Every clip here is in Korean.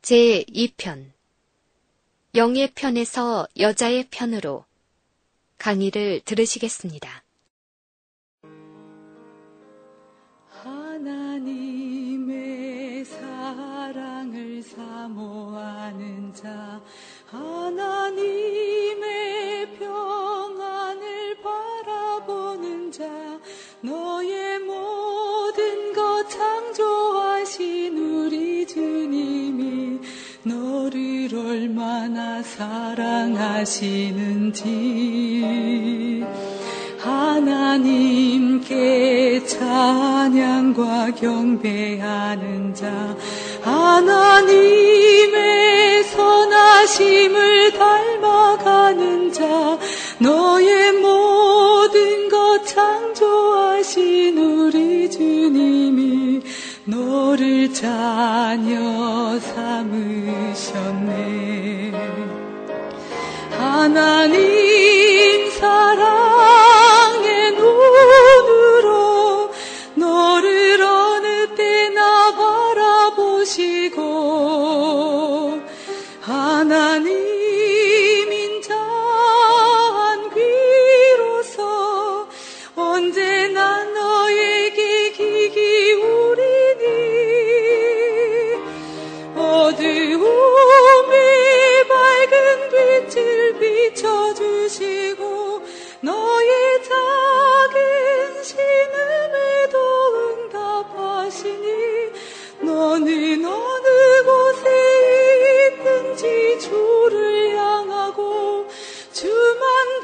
제2편 영의 편에서 여자의 편으로 강의를 들으시겠습니다. 하나님의 사랑을 사모하는 자, 하나님의 평안을 바라보는 자, 너의 모든 것 창조하신 우리 주님이 너를 얼마나 사랑하시는지 하나님께 찬양과 경배하는 자, 하나님의 선하심을 닮아가는 자, 너의 모든 것 창조하신 우리 주님이 너를 자녀 삼으셨네. 하나님 사랑의 눈으로 너를 어느 때나 바라보시고 하나님 인자한 귀로서 언제나 너에게 귀 기울이니 어두움에 밝은 빛을 비춰주시고 너의 작은 신음에도 응답하시니 너는 어느 곳에 있든지 주를 향하고 주만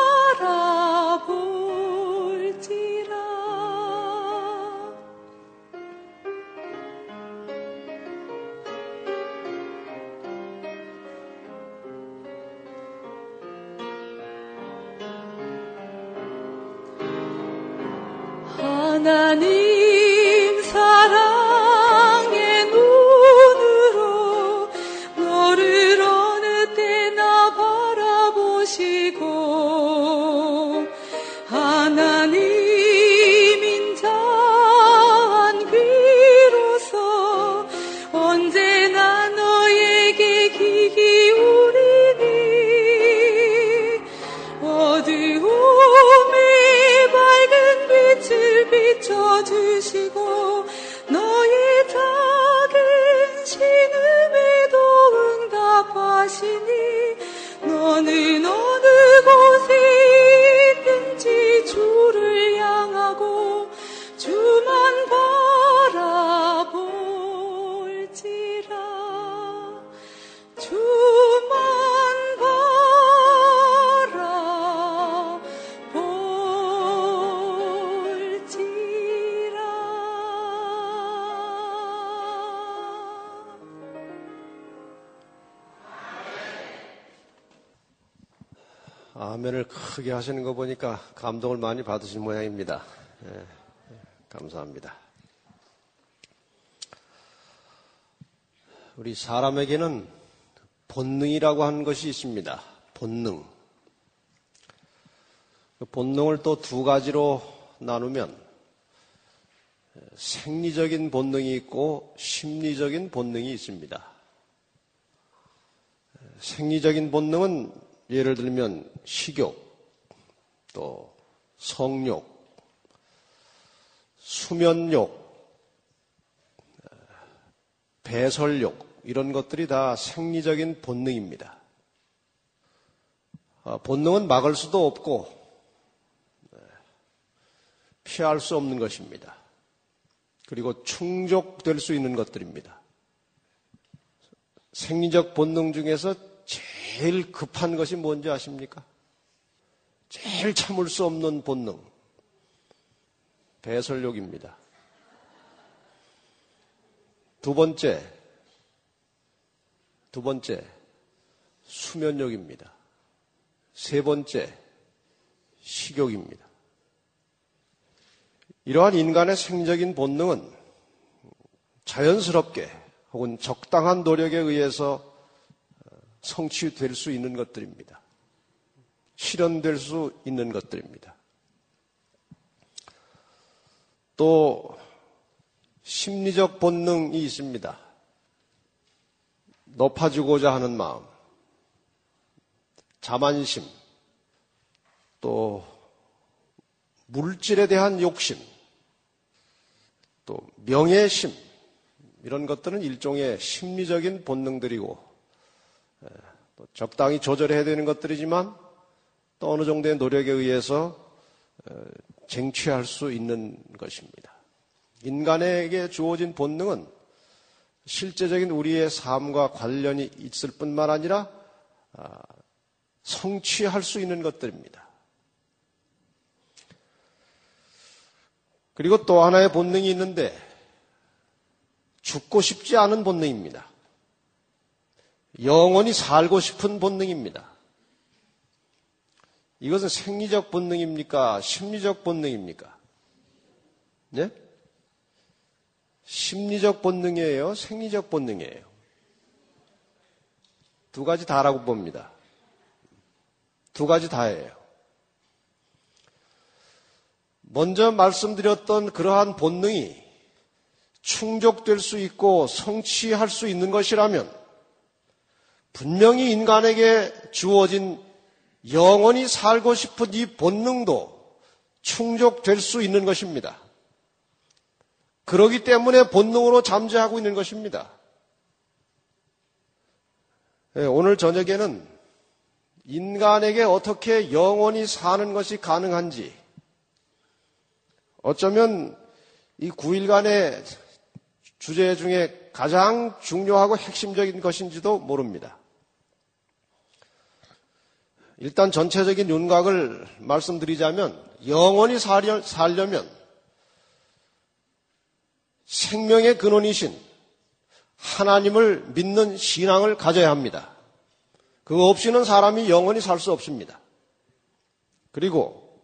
바라볼지라. 하나님 사랑의 눈으로 너를 어느 때나 바라보시고 하나님 인자한 귀로서 언제나 너에게 귀 기울이니 어두움에 밝은 빛을 비춰주시고 너의 작은 신음에도 응답하시니 너는 어느 곳에 있든지 주를 향하고 주만 바라볼지라. 주만 아멘을 크게 하시는 거 보니까 감동을 많이 받으신 모양입니다. 감사합니다. 우리 사람에게는 본능이라고 하는 것이 있습니다. 본능. 본능을 또 두 가지로 나누면 생리적인 본능이 있고 심리적인 본능이 있습니다. 생리적인 본능은 예를 들면 식욕, 또 성욕, 수면욕, 배설욕 이런 것들이 다 생리적인 본능입니다. 본능은 막을 수도 없고 피할 수 없는 것입니다. 그리고 충족될 수 있는 것들입니다. 생리적 본능 중에서 제일 급한 것이 뭔지 아십니까? 제일 참을 수 없는 본능, 배설욕입니다. 두 번째, 수면욕입니다. 세 번째, 식욕입니다. 이러한 인간의 생리적인 본능은 자연스럽게 혹은 적당한 노력에 의해서 성취될 수 있는 것들입니다. 실현될 수 있는 것들입니다. 또 심리적 본능이 있습니다. 높아지고자 하는 마음, 자만심, 또 물질에 대한 욕심, 또 명예심, 이런 것들은 일종의 심리적인 본능들이고 또 적당히 조절해야 되는 것들이지만 또 어느 정도의 노력에 의해서 쟁취할 수 있는 것입니다. 인간에게 주어진 본능은 실제적인 우리의 삶과 관련이 있을 뿐만 아니라 성취할 수 있는 것들입니다. 그리고 또 하나의 본능이 있는데 죽고 싶지 않은 본능입니다. 영원히 살고 싶은 본능입니다. 이것은 생리적 본능입니까? 심리적 본능입니까? 네? 심리적 본능이에요? 생리적 본능이에요? 두 가지 다라고 봅니다. 두 가지 다예요. 먼저 말씀드렸던 그러한 본능이 충족될 수 있고 성취할 수 있는 것이라면 분명히 인간에게 주어진 영원히 살고 싶은 이 본능도 충족될 수 있는 것입니다. 그렇기 때문에 본능으로 잠재하고 있는 것입니다. 오늘 저녁에는 인간에게 어떻게 영원히 사는 것이 가능한지, 어쩌면 이 9일간의 주제 중에 가장 중요하고 핵심적인 것인지도 모릅니다. 일단 전체적인 윤곽을 말씀드리자면 영원히 살려면 생명의 근원이신 하나님을 믿는 신앙을 가져야 합니다. 그거 없이는 사람이 영원히 살 수 없습니다. 그리고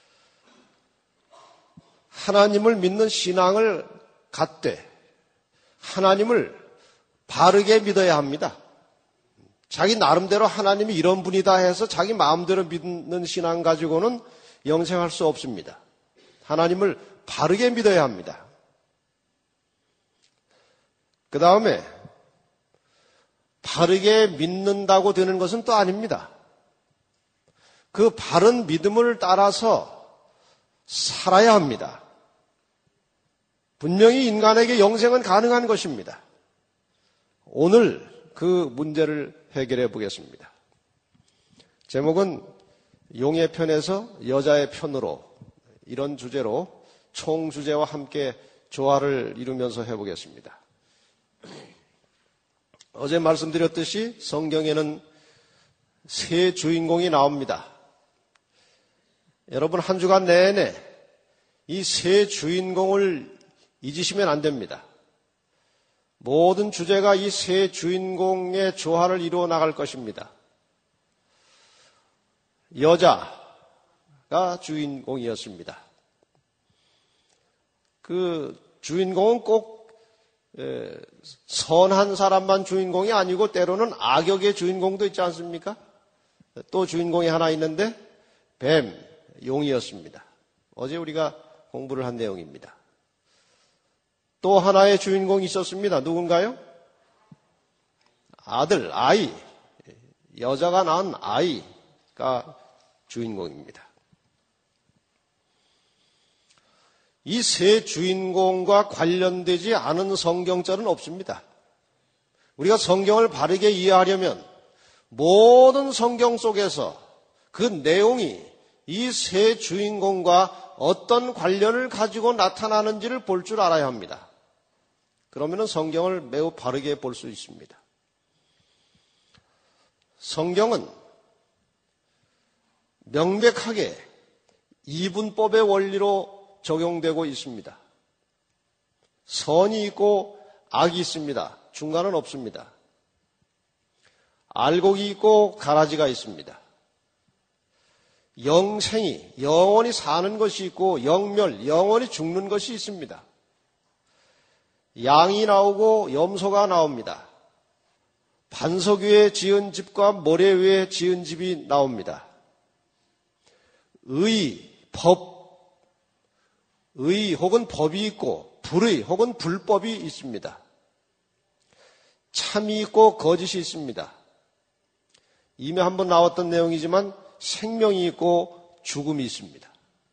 하나님을 믿는 신앙을 갖되 하나님을 바르게 믿어야 합니다. 자기 나름대로 하나님이 이런 분이다 해서 자기 마음대로 믿는 신앙 가지고는 영생할 수 없습니다. 하나님을 바르게 믿어야 합니다. 그 다음에 바르게 믿는다고 되는 것은 또 아닙니다. 그 바른 믿음을 따라서 살아야 합니다. 분명히 인간에게 영생은 가능한 것입니다. 오늘 그 문제를 해결해 보겠습니다. 제목은 용의 편에서 여자의 편으로, 이런 주제로 총 주제와 함께 조화를 이루면서 해보겠습니다. 어제 말씀드렸듯이 성경에는 세 주인공이 나옵니다. 여러분 한 주간 내내 이 세 주인공을 잊으시면 안 됩니다. 모든 주제가 이 세 주인공의 조화를 이루어 나갈 것입니다. 여자가 주인공이었습니다. 그 주인공은 꼭 선한 사람만 주인공이 아니고 때로는 악역의 주인공도 있지 않습니까? 또 주인공이 하나 있는데 뱀, 용이었습니다. 어제 우리가 공부를 한 내용입니다. 또 하나의 주인공이 있었습니다. 누군가요? 아들, 아이, 여자가 낳은 아이가 주인공입니다. 이 세 주인공과 관련되지 않은 성경절은 없습니다. 우리가 성경을 바르게 이해하려면 모든 성경 속에서 그 내용이 이 세 주인공과 어떤 관련을 가지고 나타나는지를 볼 줄 알아야 합니다. 그러면 성경을 매우 바르게 볼 수 있습니다. 성경은 명백하게 이분법의 원리로 적용되고 있습니다. 선이 있고 악이 있습니다. 중간은 없습니다. 알곡이 있고 가라지가 있습니다. 영생이, 영원히 사는 것이 있고 영멸, 영원히 죽는 것이 있습니다. 양이 나오고 염소가 나옵니다. 반석 위에 지은 집과 모래 위에 지은 집이 나옵니다. 의 혹은 법이 있고 불의 혹은 불법이 있습니다. 참이 있고 거짓이 있습니다. 이미 한번 나왔던 내용이지만 생명이 있고 죽음이 있습니다.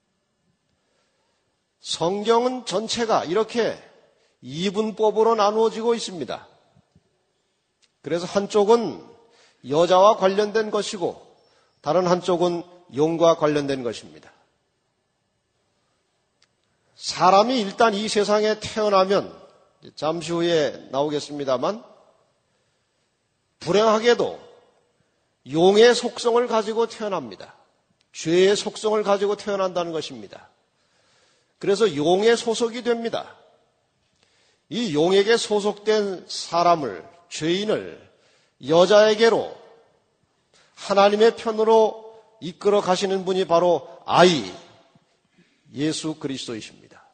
성경은 전체가 이렇게 이분법으로 나누어지고 있습니다. 그래서 한쪽은 여자와 관련된 것이고 다른 한쪽은 용과 관련된 것입니다. 사람이 일단 이 세상에 태어나면 잠시 후에 나오겠습니다만 불행하게도 용의 속성을 가지고 태어납니다. 죄의 속성을 가지고 태어난다는 것입니다. 그래서 용의 소속이 됩니다. 이 용에게 소속된 사람을, 죄인을 여자에게로 하나님의 편으로 이끌어 가시는 분이 바로 아이, 예수 그리스도이십니다.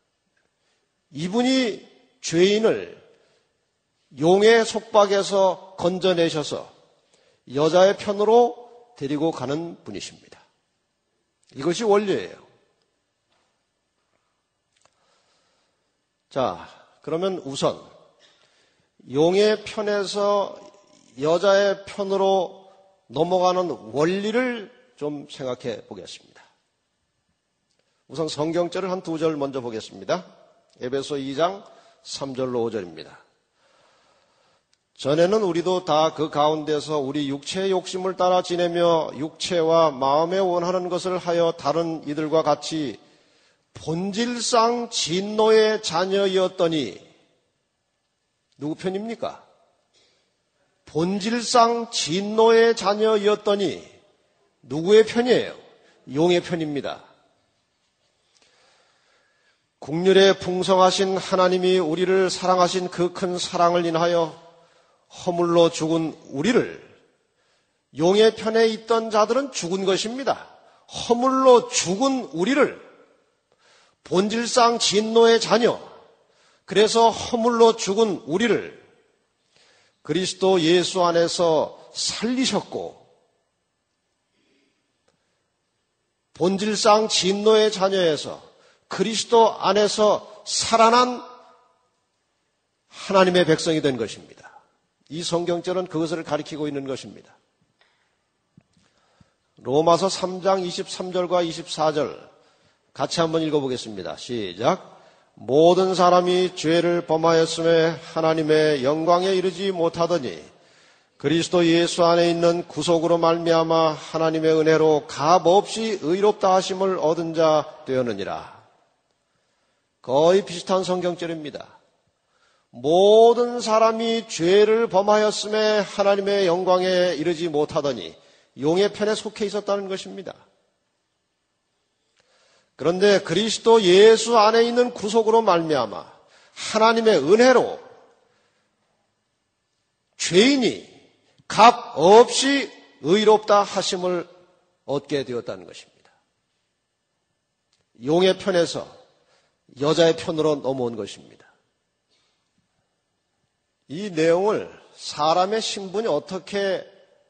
이분이 죄인을 용의 속박에서 건져내셔서 여자의 편으로 데리고 가는 분이십니다. 이것이 원리예요. 자, 그러면 우선 용의 편에서 여자의 편으로 넘어가는 원리를 좀 생각해 보겠습니다. 우선 성경절을 한 두 절 먼저 보겠습니다. 에베소 2장 3절로 5절입니다. 전에는 우리도 다 그 가운데서 우리 육체의 욕심을 따라 지내며 육체와 마음에 원하는 것을 하여 다른 이들과 같이 본질상 진노의 자녀였더니, 누구 편입니까? 본질상 진노의 자녀였더니 누구의 편이에요? 용의 편입니다. 국률에 풍성하신 하나님이 우리를 사랑하신 그 큰 사랑을 인하여 허물로 죽은 우리를, 용의 편에 있던 자들은 죽은 것입니다. 허물로 죽은 우리를, 본질상 진노의 자녀, 그래서 허물로 죽은 우리를 그리스도 예수 안에서 살리셨고, 본질상 진노의 자녀에서 그리스도 안에서 살아난 하나님의 백성이 된 것입니다. 이 성경절은 그것을 가리키고 있는 것입니다. 로마서 3장 23절과 24절 같이 한번 읽어보겠습니다. 시작. 모든 사람이 죄를 범하였음에 하나님의 영광에 이르지 못하더니 그리스도 예수 안에 있는 구속으로 말미암아 하나님의 은혜로 값없이 의롭다 하심을 얻은 자 되었느니라. 거의 비슷한 성경절입니다. 모든 사람이 죄를 범하였음에 하나님의 영광에 이르지 못하더니 용의 편에 속해 있었다는 것입니다. 그런데 그리스도 예수 안에 있는 구속으로 말미암아 하나님의 은혜로 죄인이 값 없이 의롭다 하심을 얻게 되었다는 것입니다. 용의 편에서 여자의 편으로 넘어온 것입니다. 이 내용을 사람의 신분이 어떻게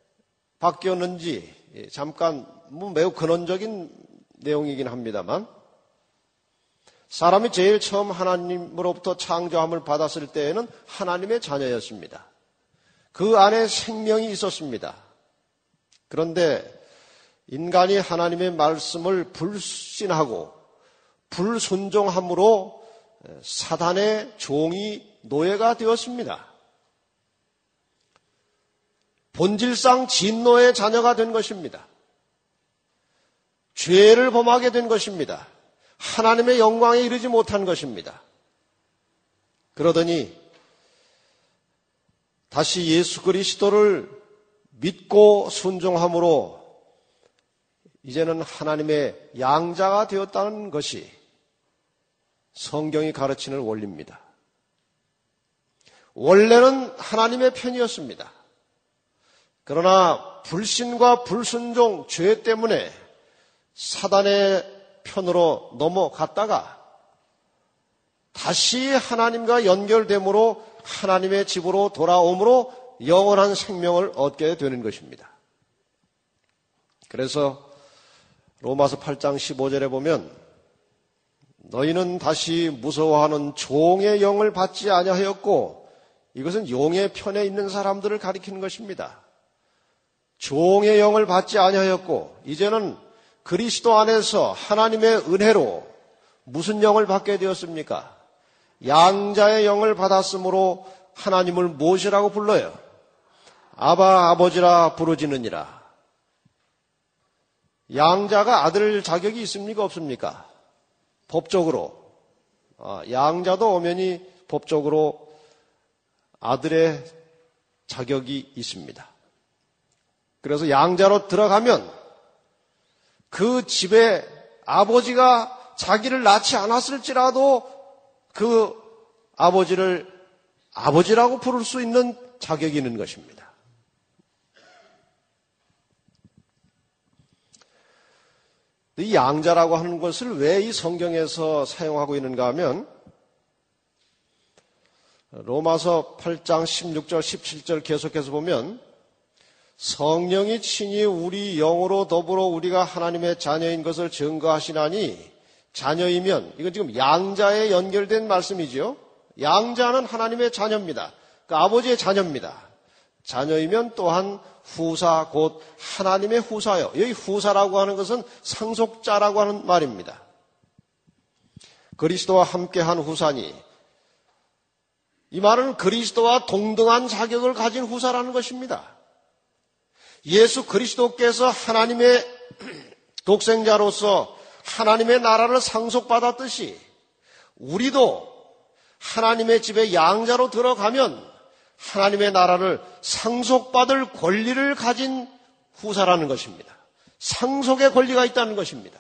바뀌었는지 잠깐 매우 근원적인 내용이긴 합니다만, 사람이 제일 처음 하나님으로부터 창조함을 받았을 때에는 하나님의 자녀였습니다. 그 안에 생명이 있었습니다. 그런데 인간이 하나님의 말씀을 불신하고 불순종함으로 사단의 종이 노예가 되었습니다. 본질상 진노의 자녀가 된 것입니다. 죄를 범하게 된 것입니다. 하나님의 영광에 이르지 못한 것입니다. 그러더니 다시 예수 그리스도를 믿고 순종함으로 이제는 하나님의 양자가 되었다는 것이 성경이 가르치는 원리입니다. 원래는 하나님의 편이었습니다. 그러나 불신과 불순종, 죄 때문에 사단의 편으로 넘어갔다가 다시 하나님과 연결됨으로 하나님의 집으로 돌아옴으로 영원한 생명을 얻게 되는 것입니다. 그래서 로마서 8장 15절에 보면 너희는 다시 무서워하는 종의 영을 받지 아니하였고 이것은 용의 편에 있는 사람들을 가리키는 것입니다. 종의 영을 받지 아니하였고 이제는 그리스도 안에서 하나님의 은혜로 무슨 영을 받게 되었습니까? 양자의 영을 받았으므로 하나님을 무엇이라고 불러요? 아바 아버지라 부르짖느니라. 양자가 아들 자격이 있습니까? 없습니까? 법적으로. 양자도 엄연히 법적으로 아들의 자격이 있습니다. 그래서 양자로 들어가면 그 집에 아버지가 자기를 낳지 않았을지라도 그 아버지를 아버지라고 부를 수 있는 자격이 있는 것입니다. 이 양자라고 하는 것을 왜 이 성경에서 사용하고 있는가 하면 로마서 8장 16절 17절 계속해서 보면 성령이 친히 우리 영으로 더불어 우리가 하나님의 자녀인 것을 증거하시나니 자녀이면 이건 지금 양자에 연결된 말씀이죠. 양자는 하나님의 자녀입니다. 그 아버지의 자녀입니다. 자녀이면 또한 후사 곧 하나님의 후사요. 여기 후사라고 하는 것은 상속자라고 하는 말입니다. 그리스도와 함께한 후사니 이 말은 그리스도와 동등한 자격을 가진 후사라는 것입니다. 예수 그리스도께서 하나님의 독생자로서 하나님의 나라를 상속받았듯이 우리도 하나님의 집에 양자로 들어가면 하나님의 나라를 상속받을 권리를 가진 후사라는 것입니다. 상속의 권리가 있다는 것입니다.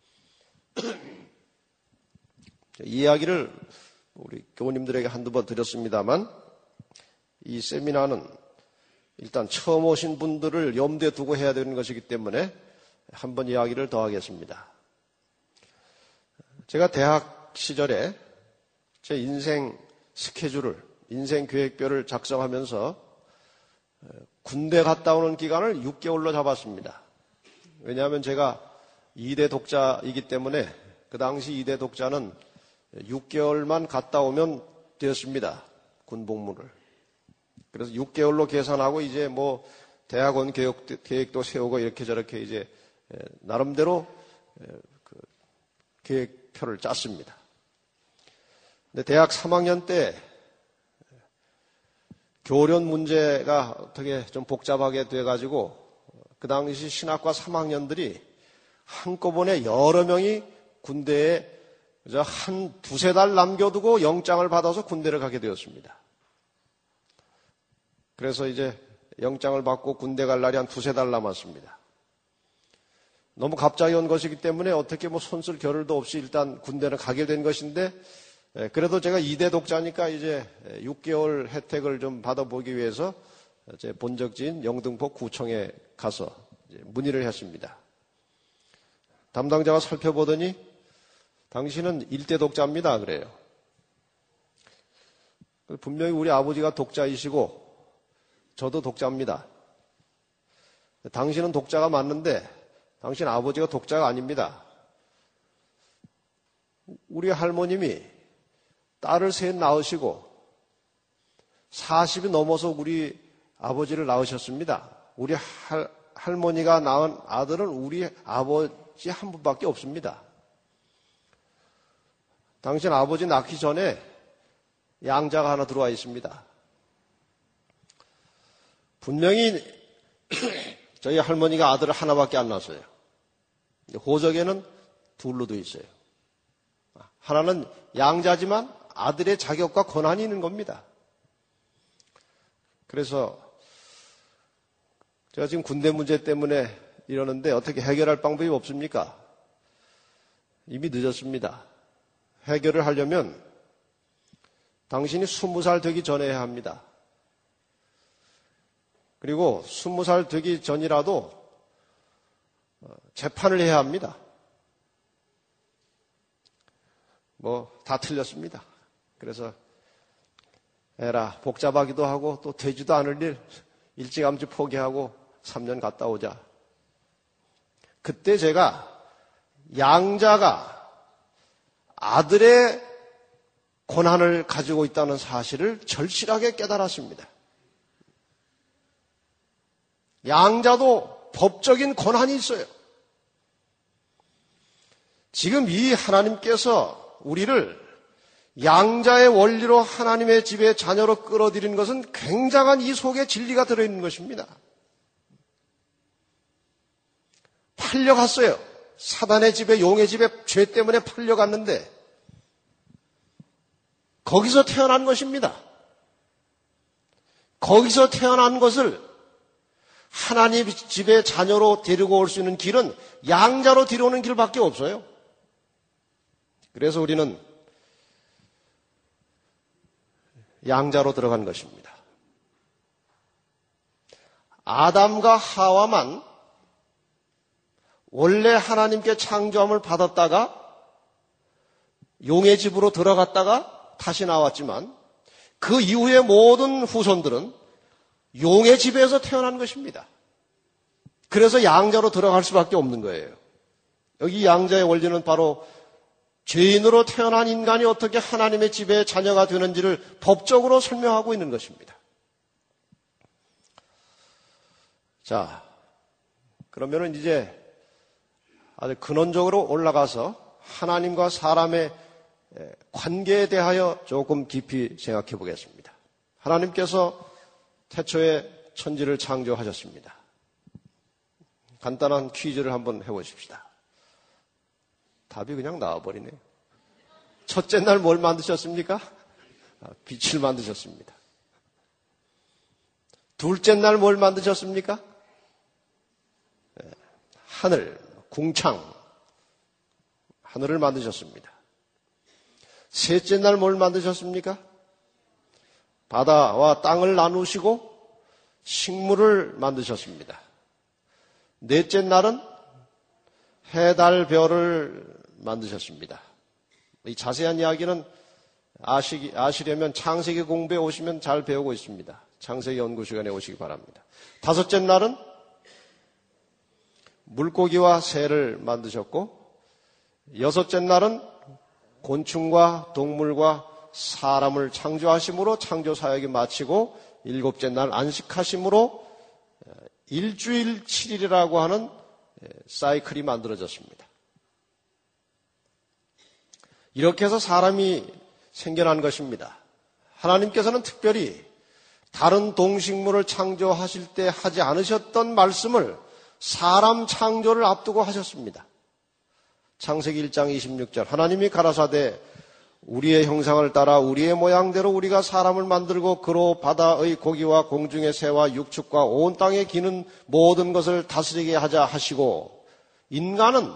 이 이야기를 우리 교우님들에게 한두 번 드렸습니다만 이 세미나는 일단 처음 오신 분들을 염두에 두고 해야 되는 것이기 때문에 한번 이야기를 더 하겠습니다. 제가 대학 시절에 제 인생 스케줄을, 인생 계획표를 작성하면서 군대 갔다 오는 기간을 6개월로 잡았습니다. 왜냐하면 제가 2대 독자이기 때문에 그 당시 2대 독자는 6개월만 갔다 오면 되었습니다. 군복무를. 그래서 6개월로 계산하고 이제 뭐 대학원 계획도 세우고 이렇게 저렇게 이제 나름대로 그 계획표를 짰습니다. 근데 대학 3학년 때 교련 문제가 어떻게 좀 복잡하게 돼가지고 그 당시 신학과 3학년들이 한꺼번에 여러 명이 군대에 한 두세 달 남겨두고 영장을 받아서 군대를 가게 되었습니다. 그래서 이제 영장을 받고 군대 갈 날이 한 두세 달 남았습니다. 너무 갑자기 온 것이기 때문에 어떻게 뭐 손쓸 겨를도 없이 일단 군대를 가게 된 것인데 그래도 제가 2대 독자니까 이제 6개월 혜택을 좀 받아보기 위해서 제 본적지인 영등포 구청에 가서 이제 문의를 했습니다. 담당자가 살펴보더니 당신은 1대 독자입니다. 그래요. 분명히 우리 아버지가 독자이시고 저도 독자입니다. 당신은 독자가 맞는데 당신 아버지가 독자가 아닙니다. 우리 할머님이 딸을 셋 낳으시고 40이 넘어서 우리 아버지를 낳으셨습니다. 우리 할머니가 낳은 아들은 우리 아버지 한 분밖에 없습니다. 당신 아버지 낳기 전에 양자가 하나 들어와 있습니다. 분명히 저희 할머니가 아들을 하나밖에 안 낳았어요. 호적에는 둘로 돼 있어요. 하나는 양자지만 아들의 자격과 권한이 있는 겁니다. 그래서 제가 지금 군대 문제 때문에 이러는데 어떻게 해결할 방법이 없습니까? 이미 늦었습니다. 해결을 하려면 당신이 20살 되기 전에 해야 합니다. 그리고 20살 되기 전이라도 재판을 해야 합니다. 뭐 다 틀렸습니다. 그래서 에라 복잡하기도 하고 또 되지도 않을 일 일찌감치 포기하고 3년 갔다 오자. 그때 제가 양자가 아들의 권한을 가지고 있다는 사실을 절실하게 깨달았습니다. 양자도 법적인 권한이 있어요. 지금 이 하나님께서 우리를 양자의 원리로 하나님의 집의 자녀로 끌어들이는 것은 굉장한 이 속에 진리가 들어있는 것입니다. 팔려갔어요. 사단의 집에, 용의 집에 죄 때문에 팔려갔는데 거기서 태어난 것입니다. 거기서 태어난 것을 하나님 집의 자녀로 데리고 올 수 있는 길은 양자로 데려오는 길밖에 없어요. 그래서 우리는 양자로 들어간 것입니다. 아담과 하와만 원래 하나님께 창조함을 받았다가 용의 집으로 들어갔다가 다시 나왔지만 그 이후의 모든 후손들은 용의 집에서 태어난 것입니다. 그래서 양자로 들어갈 수밖에 없는 거예요. 여기 양자의 원리는 바로 죄인으로 태어난 인간이 어떻게 하나님의 집의 자녀가 되는지를 법적으로 설명하고 있는 것입니다. 자, 그러면은 이제 아주 근원적으로 올라가서 하나님과 사람의 관계에 대하여 조금 깊이 생각해 보겠습니다. 하나님께서 태초에 천지를 창조하셨습니다. 간단한 퀴즈를 한번 해보십시다. 답이 그냥 나와버리네요. 첫째 날 뭘 만드셨습니까? 빛을 만드셨습니다. 둘째 날 뭘 만드셨습니까? 하늘, 궁창, 하늘을 만드셨습니다. 셋째 날 뭘 만드셨습니까? 바다와 땅을 나누시고 식물을 만드셨습니다. 넷째 날은 해, 달, 별을 만드셨습니다. 이 자세한 이야기는 아시려면 창세기 공부에 오시면 잘 배우고 있습니다. 창세기 연구 시간에 오시기 바랍니다. 다섯째 날은 물고기와 새를 만드셨고, 여섯째 날은 곤충과 동물과 사람을 창조하심으로 창조 사역이 마치고, 일곱째 날 안식하심으로 일주일 7일이라고 하는 사이클이 만들어졌습니다. 이렇게 해서 사람이 생겨난 것입니다. 하나님께서는 특별히 다른 동식물을 창조하실 때 하지 않으셨던 말씀을 사람 창조를 앞두고 하셨습니다. 창세기 1장 26절 하나님이 가라사대 우리의 형상을 따라 우리의 모양대로 우리가 사람을 만들고 그로 바다의 고기와 공중의 새와 육축과 온 땅에 기는 모든 것을 다스리게 하자 하시고, 인간은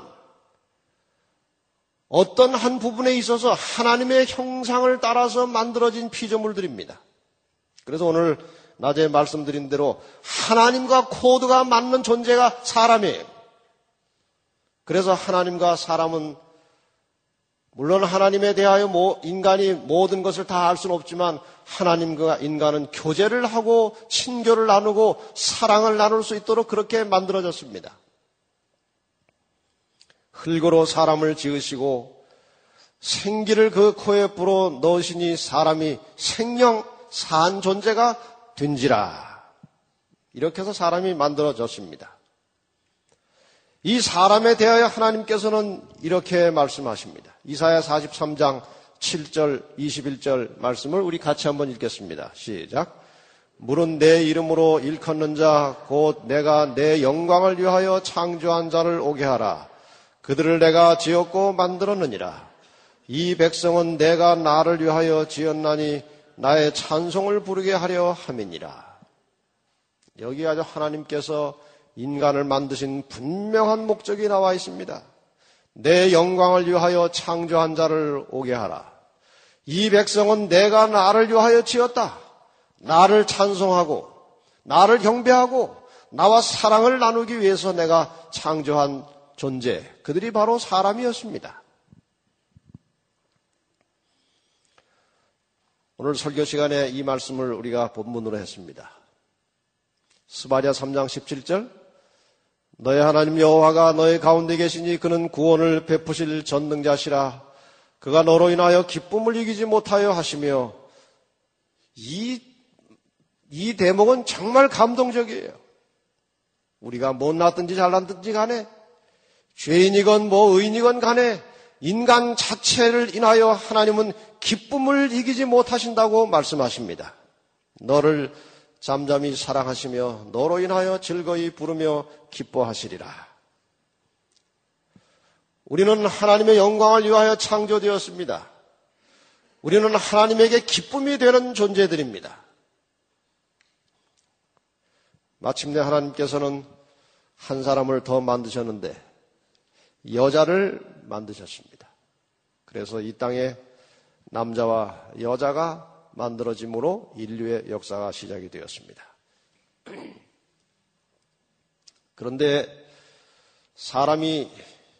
어떤 한 부분에 있어서 하나님의 형상을 따라서 만들어진 피조물들입니다. 그래서 오늘 낮에 말씀드린 대로 하나님과 코드가 맞는 존재가 사람이에요. 그래서 하나님과 사람은 물론 하나님에 대하여 인간이 모든 것을 다 알 수는 없지만 하나님과 인간은 교제를 하고 친교를 나누고 사랑을 나눌 수 있도록 그렇게 만들어졌습니다. 흙으로 사람을 지으시고 생기를 그 코에 불어 넣으시니 사람이 생명 산 존재가 된지라. 이렇게 해서 사람이 만들어졌습니다. 이 사람에 대하여 하나님께서는 이렇게 말씀하십니다. 이사야 43장 7절 21절 말씀을 우리 같이 한번 읽겠습니다. 시작. 물은 내 이름으로 일컫는 자 곧 내가 내 영광을 위하여 창조한 자를 오게 하라. 그들을 내가 지었고 만들었느니라. 이 백성은 내가 나를 위하여 지었나니 나의 찬송을 부르게 하려 함이니라. 여기 아주 하나님께서 인간을 만드신 분명한 목적이 나와 있습니다. 내 영광을 위하여 창조한 자를 오게 하라. 이 백성은 내가 나를 위하여 지었다. 나를 찬송하고 나를 경배하고 나와 사랑을 나누기 위해서 내가 창조한 존재, 그들이 바로 사람이었습니다. 오늘 설교 시간에 이 말씀을 우리가 본문으로 했습니다. 스바랴 3장 17절 너의 하나님 여호와가 너의 가운데 계시니 그는 구원을 베푸실 전능자시라. 그가 너로 인하여 기쁨을 이기지 못하여 하시며, 이 대목은 정말 감동적이에요. 우리가 못났든지 잘났든지 간에, 죄인이건 의인이건 간에 인간 자체를 인하여 하나님은 기쁨을 이기지 못하신다고 말씀하십니다. 너를 잠잠히 사랑하시며 너로 인하여 즐거이 부르며 기뻐하시리라. 우리는 하나님의 영광을 위하여 창조되었습니다. 우리는 하나님에게 기쁨이 되는 존재들입니다. 마침내 하나님께서는 한 사람을 더 만드셨는데 여자를 만드셨습니다. 그래서 이 땅에 남자와 여자가 만들어짐으로 인류의 역사가 시작이 되었습니다. 그런데 사람이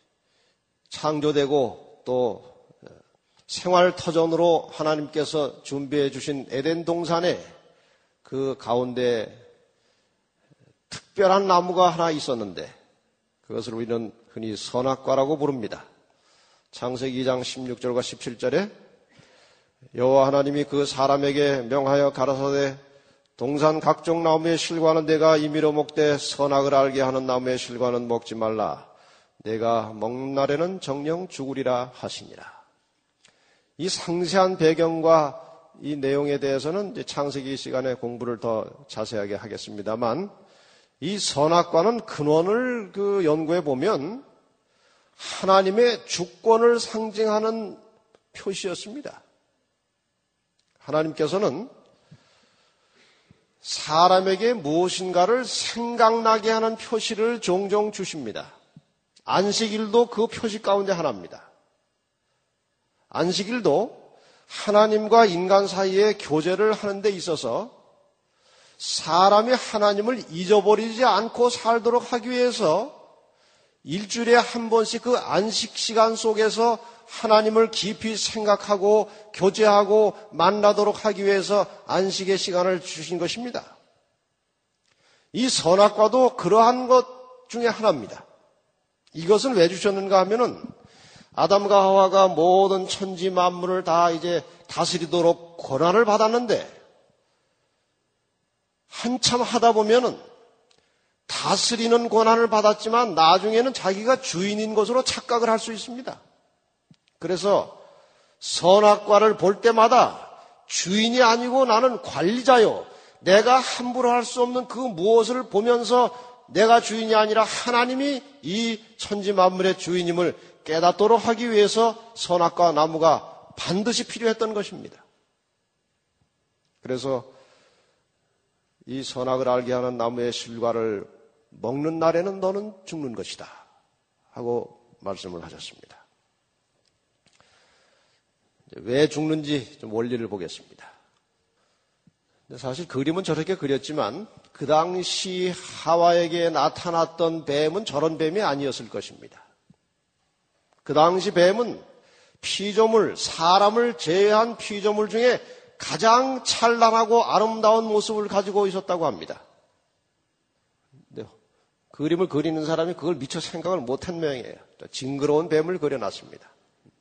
창조되고 또 생활터전으로 하나님께서 준비해 주신 에덴 동산에 그 가운데 특별한 나무가 하나 있었는데 그것을 우리는 흔히 선악과라고 부릅니다. 창세기 2장 16절과 17절에 여호와 하나님이 그 사람에게 명하여 가라사대 동산 각종 나무의 실과는 내가 임의로 먹되 선악을 알게 하는 나무의 실과는 먹지 말라. 내가 먹는 날에는 정령 죽으리라 하시니라. 이 상세한 배경과 이 내용에 대해서는 이제 창세기 시간에 공부를 더 자세하게 하겠습니다만 이 선악과는 근원을 연구해 보면 하나님의 주권을 상징하는 표시였습니다. 하나님께서는 사람에게 무엇인가를 생각나게 하는 표시를 종종 주십니다. 안식일도 그 표시 가운데 하나입니다. 안식일도 하나님과 인간 사이의 교제를 하는 데 있어서 사람이 하나님을 잊어버리지 않고 살도록 하기 위해서 일주일에 한 번씩 그 안식 시간 속에서 하나님을 깊이 생각하고 교제하고 만나도록 하기 위해서 안식의 시간을 주신 것입니다. 이 선악과도 그러한 것 중에 하나입니다. 이것을 왜 주셨는가 하면은 아담과 하와가 모든 천지 만물을 다 이제 다스리도록 권한을 받았는데 한참 하다 보면은 다스리는 권한을 받았지만 나중에는 자기가 주인인 것으로 착각을 할 수 있습니다. 그래서 선악과를 볼 때마다 주인이 아니고 나는 관리자요. 내가 함부로 할 수 없는 그 무엇을 보면서 내가 주인이 아니라 하나님이 이 천지 만물의 주인임을 깨닫도록 하기 위해서 선악과 나무가 반드시 필요했던 것입니다. 그래서 이 선악을 알게 하는 나무의 실과를 먹는 날에는 너는 죽는 것이다 하고 말씀을 하셨습니다. 왜 죽는지 좀 원리를 보겠습니다. 사실 그림은 저렇게 그렸지만 그 당시 하와에게 나타났던 뱀은 저런 뱀이 아니었을 것입니다. 그 당시 뱀은 피조물, 사람을 제외한 피조물 중에 가장 찬란하고 아름다운 모습을 가지고 있었다고 합니다. 그림을 그리는 사람이 그걸 미처 생각을 못한 모양이에요. 징그러운 뱀을 그려놨습니다.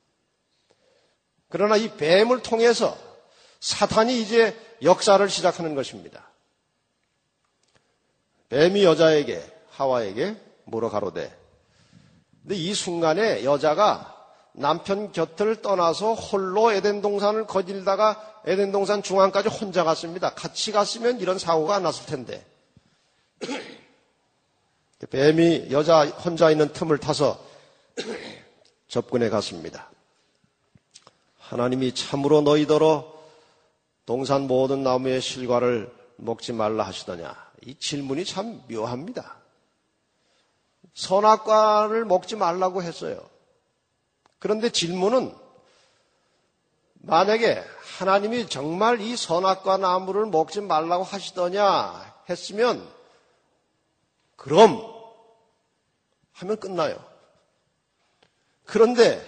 그러나 이 뱀을 통해서 사탄이 이제 역사를 시작하는 것입니다. 뱀이 여자에게, 하와에게 물어 가로되, 근데 이 순간에 여자가 남편 곁을 떠나서 홀로 에덴 동산을 거닐다가 에덴 동산 중앙까지 혼자 갔습니다. 같이 갔으면 이런 사고가 안 났을 텐데. 뱀이 여자 혼자 있는 틈을 타서 접근해 갔습니다. 하나님이 참으로 너희더러 동산 모든 나무의 실과를 먹지 말라 하시더냐. 이 질문이 참 묘합니다. 선악과를 먹지 말라고 했어요. 그런데 질문은 만약에 하나님이 정말 이 선악과 나무를 먹지 말라고 하시더냐 했으면 그럼 하면 끝나요. 그런데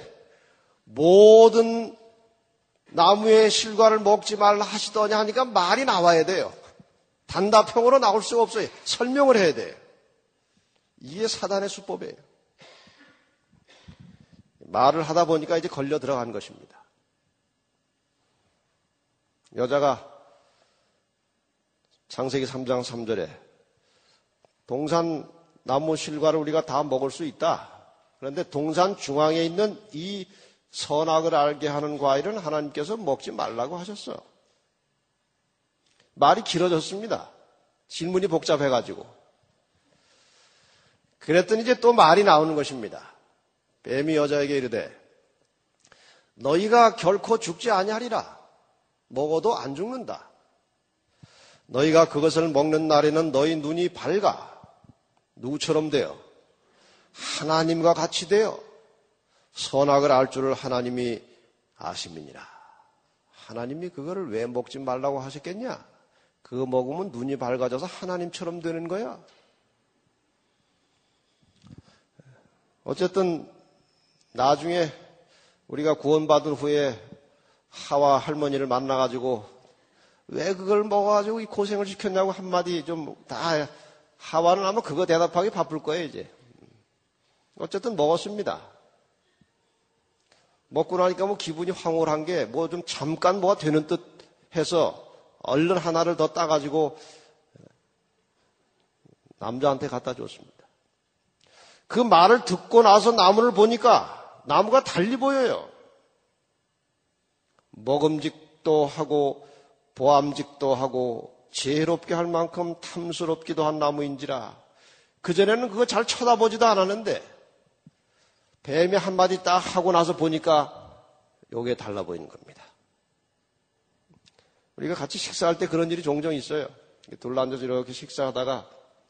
모든 나무의 실과를 먹지 말라 하시더냐 하니까 말이 나와야 돼요. 단답형으로 나올 수가 없어요. 설명을 해야 돼요. 이게 사단의 수법이에요. 말을 하다 보니까 이제 걸려 들어간 것입니다. 여자가 창세기 3장 3절에 동산 나무 실과를 우리가 다 먹을 수 있다. 그런데 동산 중앙에 있는 이 선악을 알게 하는 과일은 하나님께서 먹지 말라고 하셨어. 말이 길어졌습니다. 질문이 복잡해가지고. 그랬더니 이제 또 말이 나오는 것입니다. 뱀이 여자에게 이르되 너희가 결코 죽지 아니하리라. 먹어도 안 죽는다. 너희가 그것을 먹는 날에는 너희 눈이 밝아. 누구처럼 되어? 하나님과 같이 되어 선악을 알 줄을 하나님이 아심이니라. 하나님이 그거를 왜 먹지 말라고 하셨겠냐? 그거 먹으면 눈이 밝아져서 하나님처럼 되는 거야. 어쨌든 나중에 우리가 구원받은 후에 하와 할머니를 만나가지고 왜 그걸 먹어가지고 이 고생을 시켰냐고 한마디 좀 다 하와는 아마 그거 대답하기 바쁠 거예요 이제. 어쨌든 먹었습니다. 먹고 나니까 뭐 기분이 황홀한 게 뭐 좀 잠깐 뭐가 되는 듯 해서 얼른 하나를 더 따가지고 남자한테 갖다 줬습니다. 그 말을 듣고 나서 나무를 보니까 나무가 달리 보여요. 먹음직도 하고 보암직도 하고 지혜롭게 할 만큼 탐스럽기도 한 나무인지라. 그전에는 그거 잘 쳐다보지도 않았는데 뱀이 한마디 딱 하고 나서 보니까 요게 달라 보이는 겁니다. 우리가 같이 식사할 때 그런 일이 종종 있어요. 둘러앉아서 이렇게 식사하다가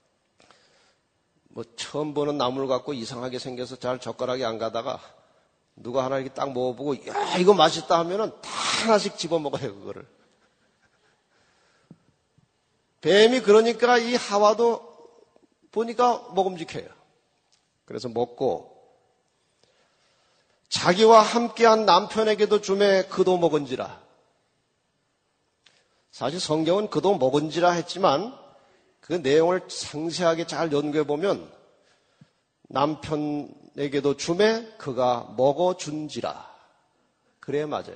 뭐 처음 보는 나무를 갖고 이상하게 생겨서 잘 젓가락이 안 가다가 누가 하나 이렇게 딱 먹어보고 야 이거 맛있다 하면은 다 하나씩 집어먹어요 그거를. 뱀이 그러니까 이 하와도 보니까 먹음직해요. 그래서 먹고 자기와 함께한 남편에게도 주매 그도 먹은지라. 사실 성경은 그도 먹은지라 했지만 그 내용을 상세하게 잘 연구해보면 남편에게도 주매 그가 먹어준지라. 그래 맞아요.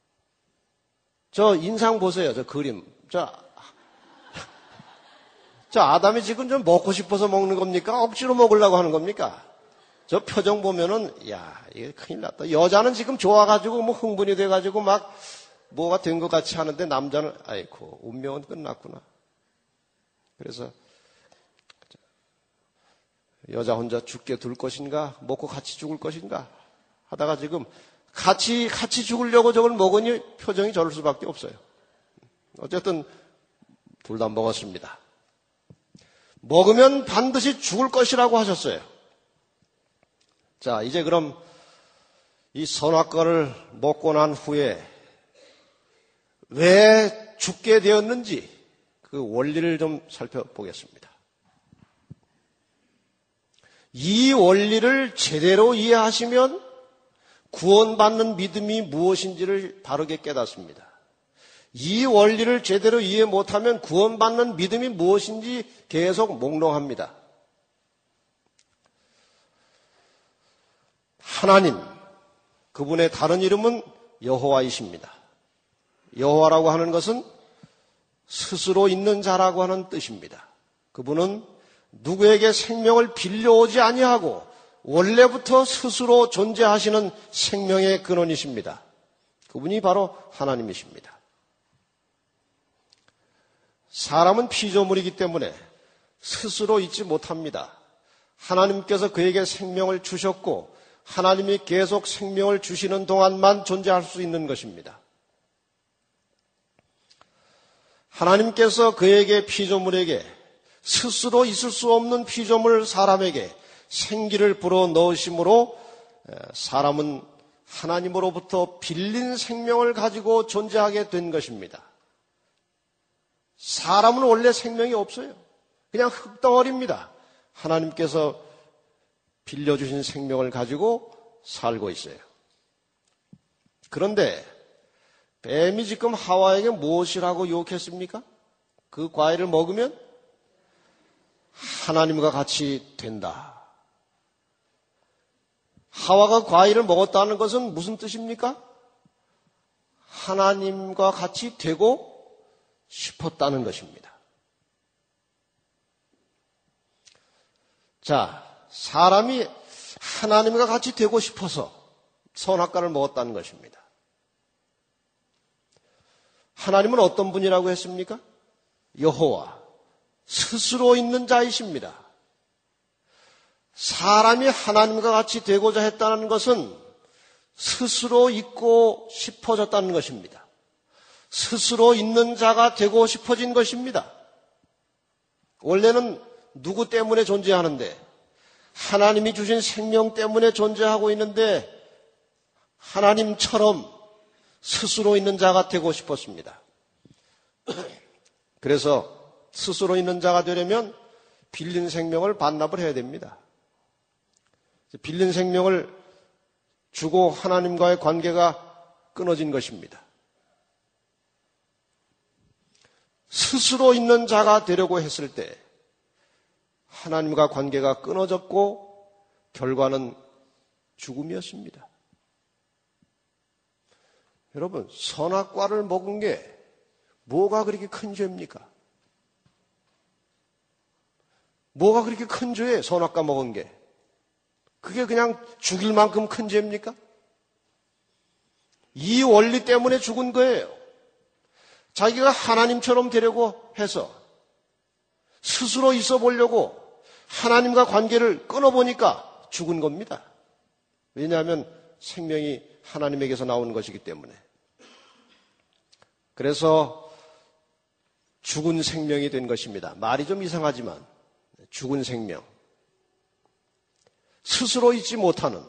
저 인상 보세요. 저 그림. 저 아담이 지금 좀 먹고 싶어서 먹는 겁니까? 억지로 먹으려고 하는 겁니까? 저 표정 보면은 야 이게 큰일 났다. 여자는 지금 좋아가지고 뭐 흥분이 돼가지고 막 뭐가 된 것 같이 하는데 남자는 아이고 운명은 끝났구나. 그래서 여자 혼자 죽게 둘 것인가 먹고 같이 죽을 것인가 하다가 지금 같이 죽으려고 저걸 먹으니 표정이 저럴 수밖에 없어요. 어쨌든 둘 다 먹었습니다. 먹으면 반드시 죽을 것이라고 하셨어요. 자, 이제 그럼 이 선악과를 먹고 난 후에 왜 죽게 되었는지 그 원리를 좀 살펴보겠습니다. 이 원리를 제대로 이해하시면 구원받는 믿음이 무엇인지를 바르게 깨닫습니다. 이 원리를 제대로 이해 못하면 구원받는 믿음이 무엇인지 계속 몽롱합니다. 하나님, 그분의 다른 이름은 여호와이십니다. 여호와라고 하는 것은 스스로 있는 자라고 하는 뜻입니다. 그분은 누구에게 생명을 빌려오지 아니하고 원래부터 스스로 존재하시는 생명의 근원이십니다. 그분이 바로 하나님이십니다. 사람은 피조물이기 때문에 스스로 있지 못합니다. 하나님께서 그에게 생명을 주셨고 하나님이 계속 생명을 주시는 동안만 존재할 수 있는 것입니다. 하나님께서 그에게 피조물에게 스스로 있을 수 없는 피조물 사람에게 생기를 불어넣으심으로 사람은 하나님으로부터 빌린 생명을 가지고 존재하게 된 것입니다. 사람은 원래 생명이 없어요. 그냥 흙덩어리입니다. 하나님께서 빌려주신 생명을 가지고 살고 있어요. 그런데 뱀이 지금 하와에게 무엇이라고 유혹했습니까? 그 과일을 먹으면 하나님과 같이 된다. 하와가 과일을 먹었다는 것은 무슨 뜻입니까? 하나님과 같이 되고 싶었다는 것입니다. 자, 사람이 하나님과 같이 되고 싶어서 선악과를 먹었다는 것입니다. 하나님은 어떤 분이라고 했습니까? 여호와, 스스로 있는 자이십니다. 사람이 하나님과 같이 되고자 했다는 것은 스스로 있고 싶어졌다는 것입니다. 스스로 있는 자가 되고 싶어진 것입니다. 원래는 누구 때문에 존재하는데? 하나님이 주신 생명 때문에 존재하고 있는데 하나님처럼 스스로 있는 자가 되고 싶었습니다. 그래서 스스로 있는 자가 되려면 빌린 생명을 반납을 해야 됩니다. 빌린 생명을 주고 하나님과의 관계가 끊어진 것입니다. 스스로 있는 자가 되려고 했을 때 하나님과 관계가 끊어졌고 결과는 죽음이었습니다. 여러분, 선악과를 먹은 게 뭐가 그렇게 큰 죄입니까? 뭐가 그렇게 큰 죄예요? 선악과 먹은 게. 그게 그냥 죽일 만큼 큰 죄입니까? 이 원리 때문에 죽은 거예요. 자기가 하나님처럼 되려고 해서 스스로 있어 보려고 하나님과 관계를 끊어보니까 죽은 겁니다. 왜냐하면 생명이 하나님에게서 나오는 것이기 때문에. 그래서 죽은 생명이 된 것입니다. 말이 좀 이상하지만 죽은 생명. 스스로 있지 못하는.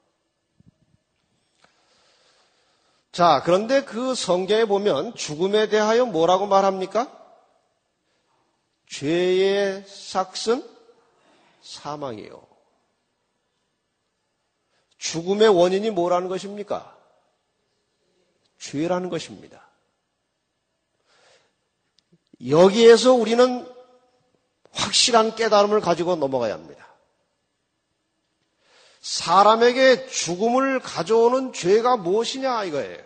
자, 그런데 그 성경에 보면 죽음에 대하여 뭐라고 말합니까? 죄의 삭은 사망이요. 죽음의 원인이 뭐라는 것입니까? 죄라는 것입니다. 여기에서 우리는 확실한 깨달음을 가지고 넘어가야 합니다. 사람에게 죽음을 가져오는 죄가 무엇이냐 이거예요.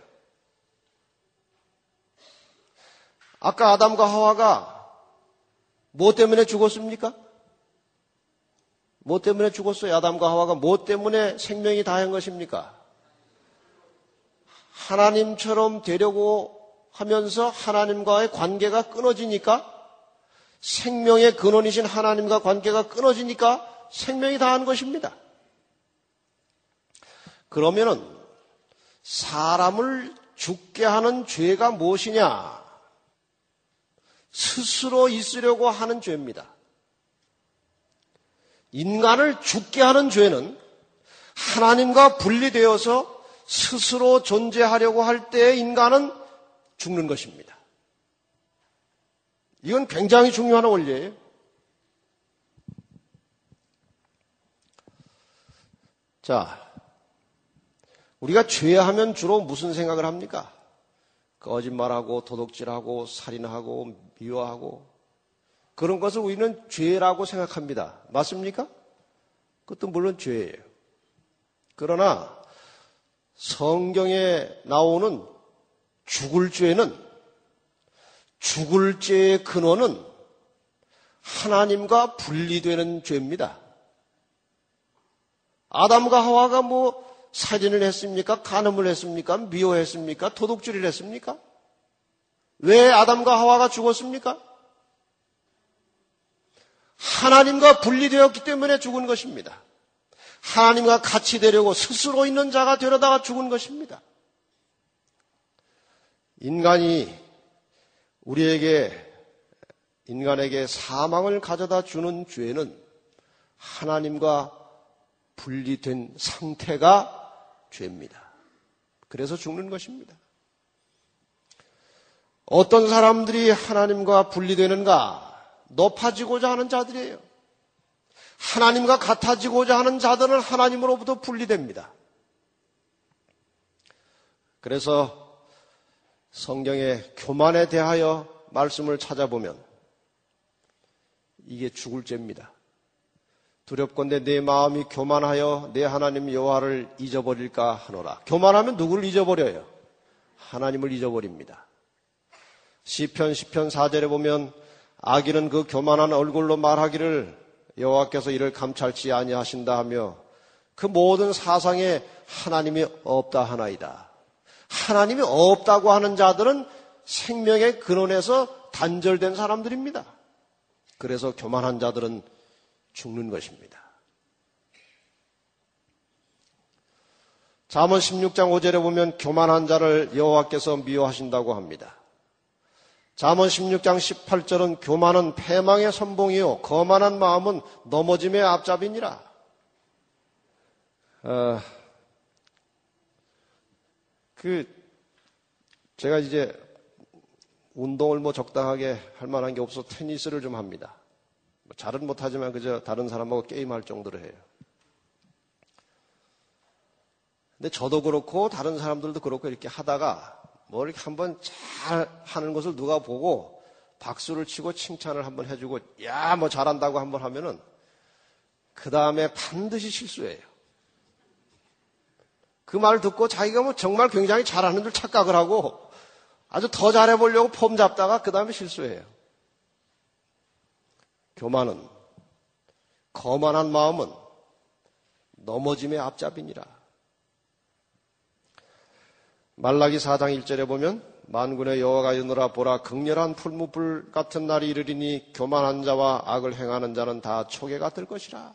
아까 아담과 하와가 뭐 때문에 죽었습니까? 뭐 때문에 죽었어요? 아담과 하와가 뭐 때문에 생명이 다한 것입니까? 하나님처럼 되려고 하면서 하나님과의 관계가 끊어지니까, 생명의 근원이신 하나님과 관계가 끊어지니까 생명이 다한 것입니다. 그러면은 사람을 죽게 하는 죄가 무엇이냐? 스스로 있으려고 하는 죄입니다. 인간을 죽게 하는 죄는 하나님과 분리되어서 스스로 존재하려고 할 때 인간은 죽는 것입니다. 이건 굉장히 중요한 원리예요. 자, 우리가 죄하면 주로 무슨 생각을 합니까? 거짓말하고 도둑질하고 살인하고 미워하고 그런 것을 우리는 죄라고 생각합니다. 맞습니까? 그것도 물론 죄예요. 그러나 성경에 나오는 죽을 죄는, 죽을 죄의 근원은 하나님과 분리되는 죄입니다. 아담과 하와가 뭐 살인을 했습니까? 간음을 했습니까? 미워했습니까? 도둑질을 했습니까? 왜 아담과 하와가 죽었습니까? 하나님과 분리되었기 때문에 죽은 것입니다. 하나님과 같이 되려고 스스로 있는 자가 되려다가 죽은 것입니다. 인간에게 사망을 가져다 주는 죄는 하나님과 분리된 상태가 죄입니다. 그래서 죽는 것입니다. 어떤 사람들이 하나님과 분리되는가? 높아지고자 하는 자들이에요. 하나님과 같아지고자 하는 자들은 하나님으로부터 분리됩니다. 그래서 성경의 교만에 대하여 말씀을 찾아보면 이게 죽을 죄입니다. 두렵건대 내 마음이 교만하여 내 하나님 여호와를 잊어버릴까 하노라. 교만하면 누구를 잊어버려요? 하나님을 잊어버립니다. 시편 4절에 보면 악인은 그 교만한 얼굴로 말하기를 여호와께서 이를 감찰치 아니하신다 하며 그 모든 사상에 하나님이 없다 하나이다. 하나님이 없다고 하는 자들은 생명의 근원에서 단절된 사람들입니다. 그래서 교만한 자들은 죽는 것입니다. 잠언 16장 5절에 보면 교만한 자를 여호와께서 미워하신다고 합니다. 잠언 16장 18절은 교만은 패망의 선봉이요 거만한 마음은 넘어짐의 앞잡이니라. 제가 이제 운동을 적당하게 할 만한 게 없어서 테니스를 좀 합니다. 잘은 못하지만 그저 다른 사람하고 게임할 정도로 해요. 근데 저도 그렇고 다른 사람들도 그렇고 이렇게 하다가 이렇게 한번 잘 하는 것을 누가 보고 박수를 치고 칭찬을 한번 해주고 야 잘한다고 한번 하면은 그 다음에 반드시 실수해요. 그 말 듣고 자기가 정말 굉장히 잘하는 줄 착각을 하고 아주 더 잘해보려고 폼 잡다가 그 다음에 실수해요. 교만은, 거만한 마음은 넘어짐의 앞잡이니라. 말라기 4장 1절에 보면 만군의 여호와가 이르노라 보라 극렬한 풀무불 같은 날이 이르리니 교만한 자와 악을 행하는 자는 다 초계가 될 것이라.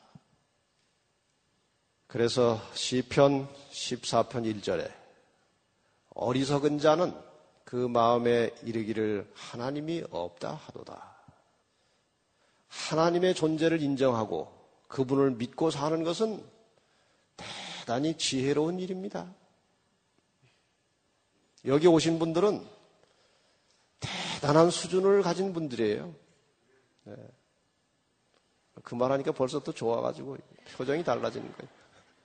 그래서 시편 14편 1절에 어리석은 자는 그 마음에 이르기를 하나님이 없다 하도다. 하나님의 존재를 인정하고 그분을 믿고 사는 것은 대단히 지혜로운 일입니다. 여기 오신 분들은 대단한 수준을 가진 분들이에요. 네. 그 말하니까 벌써 또 좋아가지고 표정이 달라지는 거예요.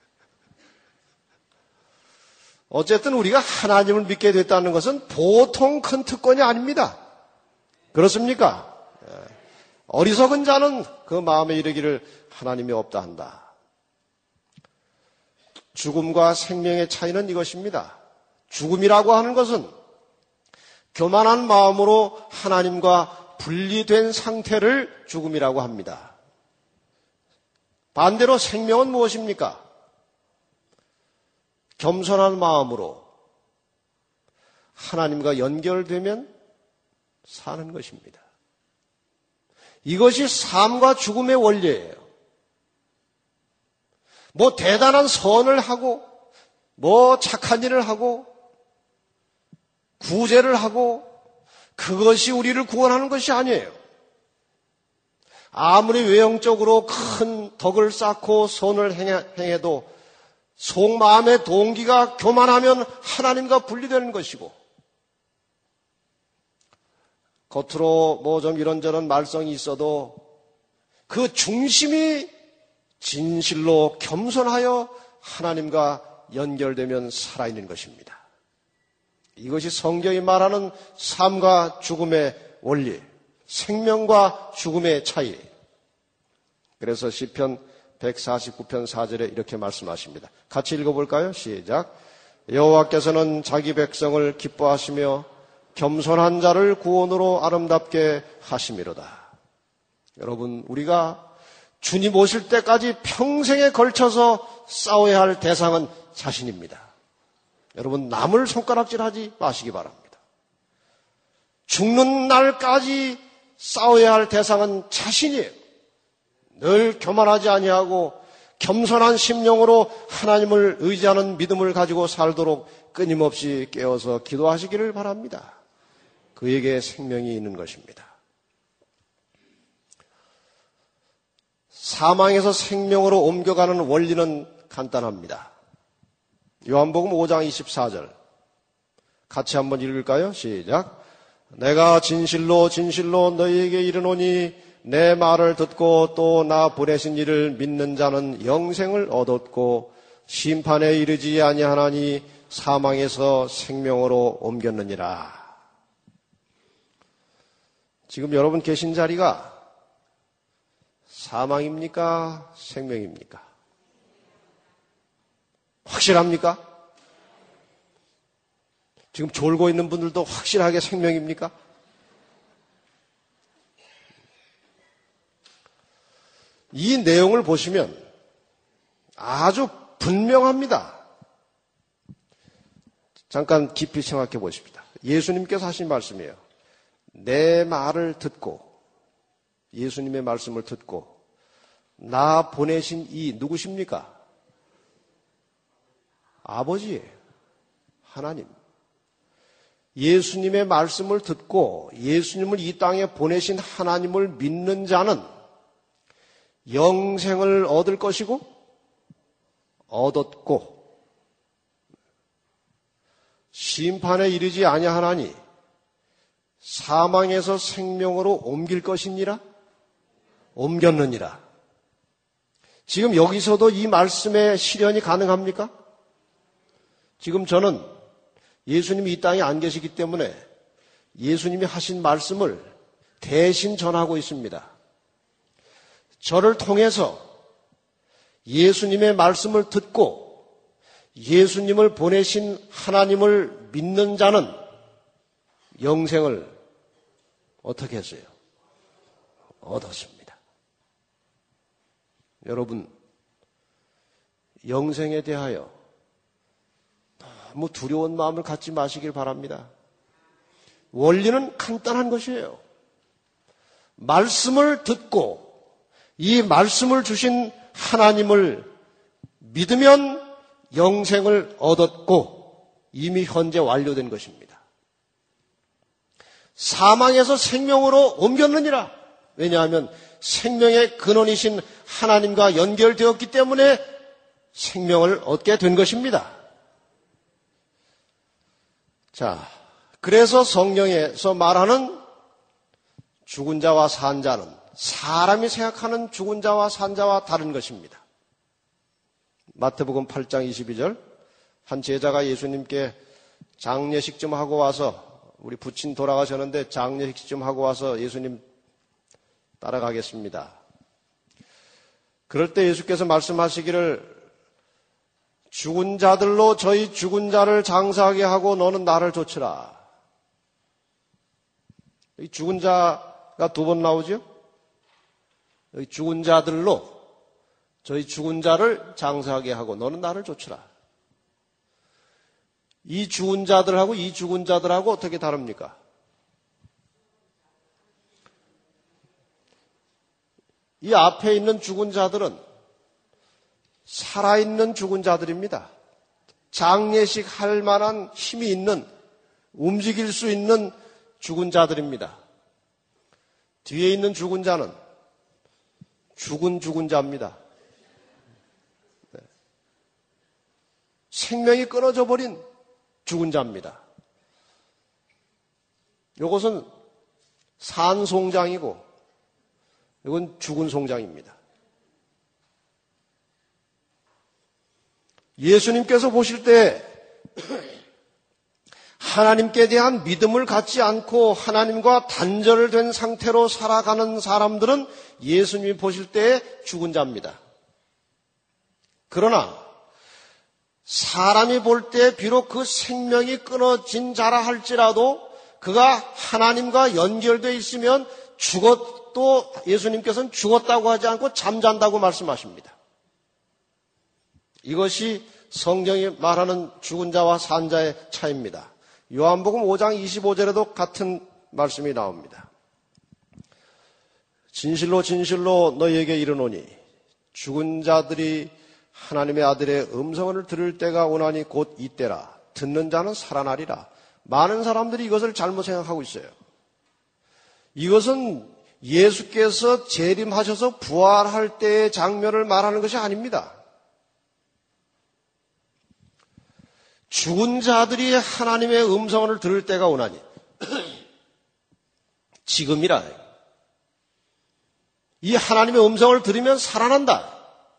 어쨌든 우리가 하나님을 믿게 됐다는 것은 보통 큰 특권이 아닙니다. 그렇습니까? 어리석은 자는 그 마음에 이르기를 하나님이 없다 한다. 죽음과 생명의 차이는 이것입니다. 죽음이라고 하는 것은 교만한 마음으로 하나님과 분리된 상태를 죽음이라고 합니다. 반대로 생명은 무엇입니까? 겸손한 마음으로 하나님과 연결되면 사는 것입니다. 이것이 삶과 죽음의 원리예요. 대단한 선을 하고, 착한 일을 하고, 구제를 하고, 그것이 우리를 구원하는 것이 아니에요. 아무리 외형적으로 큰 덕을 쌓고 선을 행해도 속마음의 동기가 교만하면 하나님과 분리되는 것이고, 겉으로 좀 이런저런 말썽이 있어도 그 중심이 진실로 겸손하여 하나님과 연결되면 살아있는 것입니다. 이것이 성경이 말하는 삶과 죽음의 원리, 생명과 죽음의 차이. 그래서 시편 149편 4절에 이렇게 말씀하십니다. 같이 읽어볼까요? 시작. 여호와께서는 자기 백성을 기뻐하시며 겸손한 자를 구원으로 아름답게 하심이로다. 여러분, 우리가 주님 오실 때까지 평생에 걸쳐서 싸워야 할 대상은 자신입니다. 여러분, 남을 손가락질하지 마시기 바랍니다. 죽는 날까지 싸워야 할 대상은 자신이에요. 늘 교만하지 아니하고 겸손한 심령으로 하나님을 의지하는 믿음을 가지고 살도록 끊임없이 깨어서 기도하시기를 바랍니다. 그에게 생명이 있는 것입니다. 사망에서 생명으로 옮겨가는 원리는 간단합니다. 요한복음 5장 24절 같이 한번 읽을까요? 시작. 내가 진실로 진실로 너희에게 이르노니 내 말을 듣고 또 나 보내신 이를 믿는 자는 영생을 얻었고 심판에 이르지 아니하나니 사망에서 생명으로 옮겼느니라. 지금 여러분 계신 자리가 사망입니까? 생명입니까? 확실합니까? 지금 졸고 있는 분들도 확실하게 생명입니까? 이 내용을 보시면 아주 분명합니다. 잠깐 깊이 생각해 보십시다. 예수님께서 하신 말씀이에요. 내 말을 듣고, 예수님의 말씀을 듣고 나 보내신 이 누구십니까? 아버지예요. 하나님. 예수님의 말씀을 듣고 예수님을 이 땅에 보내신 하나님을 믿는 자는 영생을 얻을 것이고 얻었고 심판에 이르지 아니하나니 사망에서 생명으로 옮길 것이니라 옮겼느니라. 지금 여기서도 이 말씀의 실현이 가능합니까? 지금 저는 예수님이 이 땅에 안 계시기 때문에 예수님이 하신 말씀을 대신 전하고 있습니다. 저를 통해서 예수님의 말씀을 듣고 예수님을 보내신 하나님을 믿는 자는 영생을 어떻게 했어요? 얻었습니다. 여러분, 영생에 대하여 너무 두려운 마음을 갖지 마시길 바랍니다. 원리는 간단한 것이에요. 말씀을 듣고 이 말씀을 주신 하나님을 믿으면 영생을 얻었고 이미 현재 완료된 것입니다. 사망에서 생명으로 옮겼느니라. 왜냐하면 생명의 근원이신 하나님과 연결되었기 때문에 생명을 얻게 된 것입니다. 자, 그래서 성경에서 말하는 죽은 자와 산 자는 사람이 생각하는 죽은 자와 산 자와 다른 것입니다. 마태복음 8장 22절, 한 제자가 예수님께 장례식 좀 하고 와서, 우리 부친 돌아가셨는데 장례식 좀 하고 와서 예수님 따라가겠습니다. 그럴 때 예수께서 말씀하시기를 죽은 자들로 저희 죽은 자를 장사하게 하고 너는 나를 좇으라. 이 죽은 자가 두 번 나오죠? 여기 죽은 자들로 저희 죽은 자를 장사하게 하고 너는 나를 좇으라. 이 죽은 자들하고 이 죽은 자들하고 어떻게 다릅니까? 이 앞에 있는 죽은 자들은 살아있는 죽은 자들입니다. 장례식 할 만한 힘이 있는, 움직일 수 있는 죽은 자들입니다. 뒤에 있는 죽은 자는 죽은 자입니다. 네. 생명이 끊어져 버린 죽은 자입니다. 이것은 산 송장이고 이건 죽은 송장입니다. 예수님께서 보실 때 하나님께 대한 믿음을 갖지 않고 하나님과 단절된 상태로 살아가는 사람들은 예수님이 보실 때 죽은 자입니다. 그러나 사람이 볼 때 비록 그 생명이 끊어진 자라 할지라도 그가 하나님과 연결되어 있으면 죽어도 예수님께서는 죽었다고 하지 않고 잠잔다고 말씀하십니다. 이것이 성경이 말하는 죽은 자와 산 자의 차이입니다. 요한복음 5장 25절에도 같은 말씀이 나옵니다. 진실로 진실로 너희에게 이르노니 죽은 자들이 하나님의 아들의 음성을 들을 때가 오나니 곧 이때라. 듣는 자는 살아나리라. 많은 사람들이 이것을 잘못 생각하고 있어요. 이것은 예수께서 재림하셔서 부활할 때의 장면을 말하는 것이 아닙니다. 죽은 자들이 하나님의 음성을 들을 때가 오나니 지금이라. 이 하나님의 음성을 들으면 살아난다.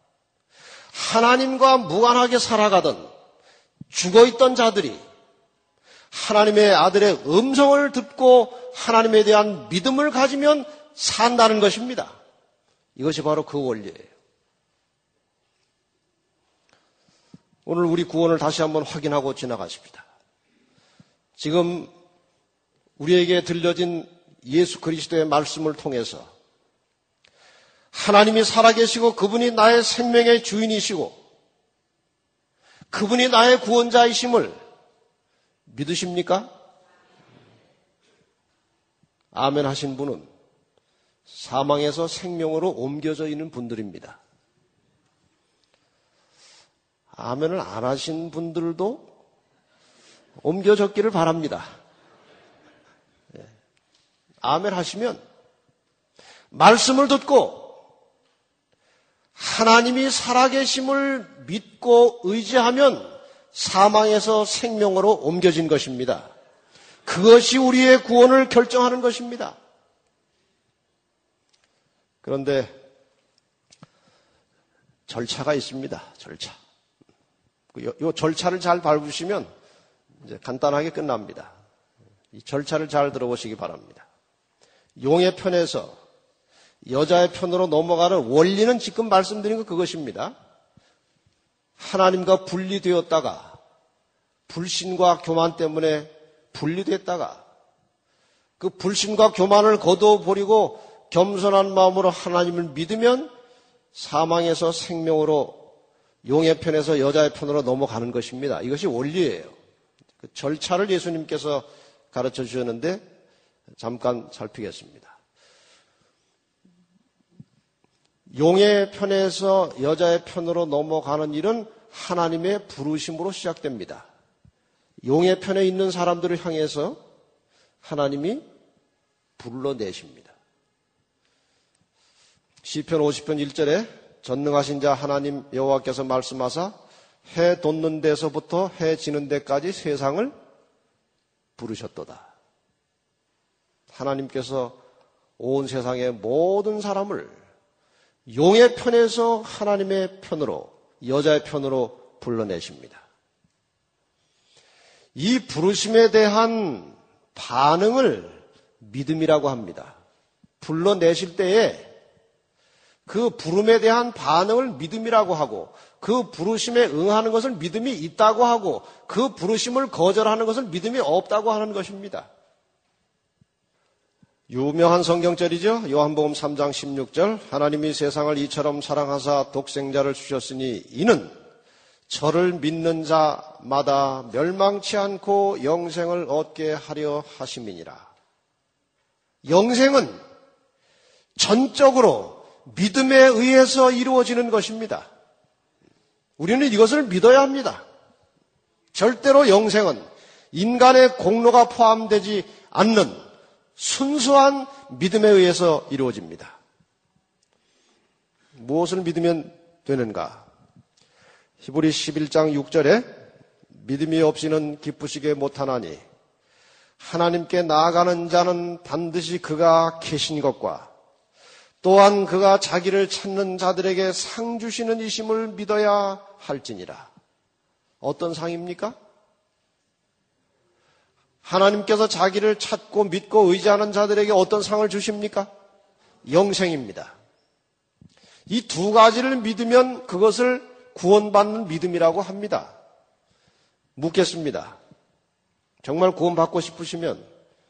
하나님과 무관하게 살아가던 죽어있던 자들이 하나님의 아들의 음성을 듣고 하나님에 대한 믿음을 가지면 산다는 것입니다. 이것이 바로 그 원리예요. 오늘 우리 구원을 다시 한번 확인하고 지나가십니다. 지금 우리에게 들려진 예수 그리스도의 말씀을 통해서 하나님이 살아계시고 그분이 나의 생명의 주인이시고 그분이 나의 구원자이심을 믿으십니까? 아멘 하신 분은 사망에서 생명으로 옮겨져 있는 분들입니다. 아멘을 안 하신 분들도 옮겨졌기를 바랍니다. 아멘 하시면 말씀을 듣고 하나님이 살아계심을 믿고 의지하면 사망에서 생명으로 옮겨진 것입니다. 그것이 우리의 구원을 결정하는 것입니다. 그런데 절차가 있습니다. 절차. 이 절차를 잘 밟으시면 이제 간단하게 끝납니다. 이 절차를 잘 들어보시기 바랍니다. 용의 편에서 여자의 편으로 넘어가는 원리는 지금 말씀드린 것 그것입니다. 하나님과 분리되었다가 불신과 교만 때문에 분리됐다가 그 불신과 교만을 거두어버리고 겸손한 마음으로 하나님을 믿으면 사망에서 생명으로 용의 편에서 여자의 편으로 넘어가는 것입니다. 이것이 원리예요. 그 절차를 예수님께서 가르쳐 주셨는데 잠깐 살피겠습니다. 용의 편에서 여자의 편으로 넘어가는 일은 하나님의 부르심으로 시작됩니다. 용의 편에 있는 사람들을 향해서 하나님이 불러내십니다. 시편 50편 1절에 전능하신 자 하나님 여호와께서 말씀하사 해 돋는 데서부터 해 지는 데까지 세상을 부르셨도다. 하나님께서 온 세상의 모든 사람을 용의 편에서 하나님의 편으로 여자의 편으로 불러내십니다. 이 부르심에 대한 반응을 믿음이라고 합니다. 불러내실 때에 그 부름에 대한 반응을 믿음이라고 하고 그 부르심에 응하는 것을 믿음이 있다고 하고 그 부르심을 거절하는 것을 믿음이 없다고 하는 것입니다. 유명한 성경절이죠. 요한복음 3장 16절 하나님이 세상을 이처럼 사랑하사 독생자를 주셨으니 이는 저를 믿는 자마다 멸망치 않고 영생을 얻게 하려 하심이니라. 영생은 전적으로 믿음에 의해서 이루어지는 것입니다. 우리는 이것을 믿어야 합니다. 절대로 영생은 인간의 공로가 포함되지 않는 순수한 믿음에 의해서 이루어집니다. 무엇을 믿으면 되는가? 히브리 11장 6절에 믿음이 없이는 기쁘시게 못하나니 하나님께 나아가는 자는 반드시 그가 계신 것과 또한 그가 자기를 찾는 자들에게 상 주시는 이심을 믿어야 할지니라. 어떤 상입니까? 하나님께서 자기를 찾고 믿고 의지하는 자들에게 어떤 상을 주십니까? 영생입니다. 이 두 가지를 믿으면 그것을 구원받는 믿음이라고 합니다. 묻겠습니다. 정말 구원받고 싶으시면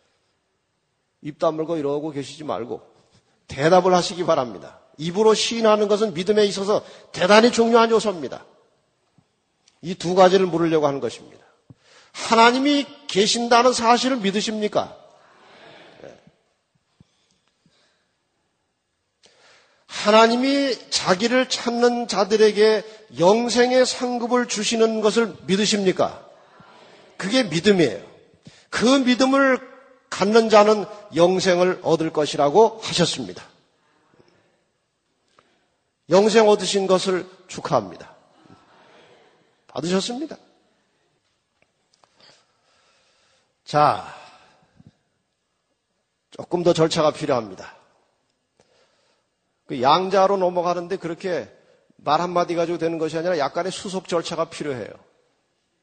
입 다물고 이러고 계시지 말고 대답을 하시기 바랍니다. 입으로 시인하는 것은 믿음에 있어서 대단히 중요한 요소입니다. 이 두 가지를 물으려고 하는 것입니다. 하나님이 계신다는 사실을 믿으십니까? 네. 하나님이 자기를 찾는 자들에게 영생의 상급을 주시는 것을 믿으십니까? 그게 믿음이에요. 그 믿음을 갖는 자는 영생을 얻을 것이라고 하셨습니다. 영생 얻으신 것을 축하합니다. 받으셨습니다. 자, 조금 더 절차가 필요합니다. 그 양자로 넘어가는데 그렇게 말 한마디 가지고 되는 것이 아니라 약간의 수속 절차가 필요해요.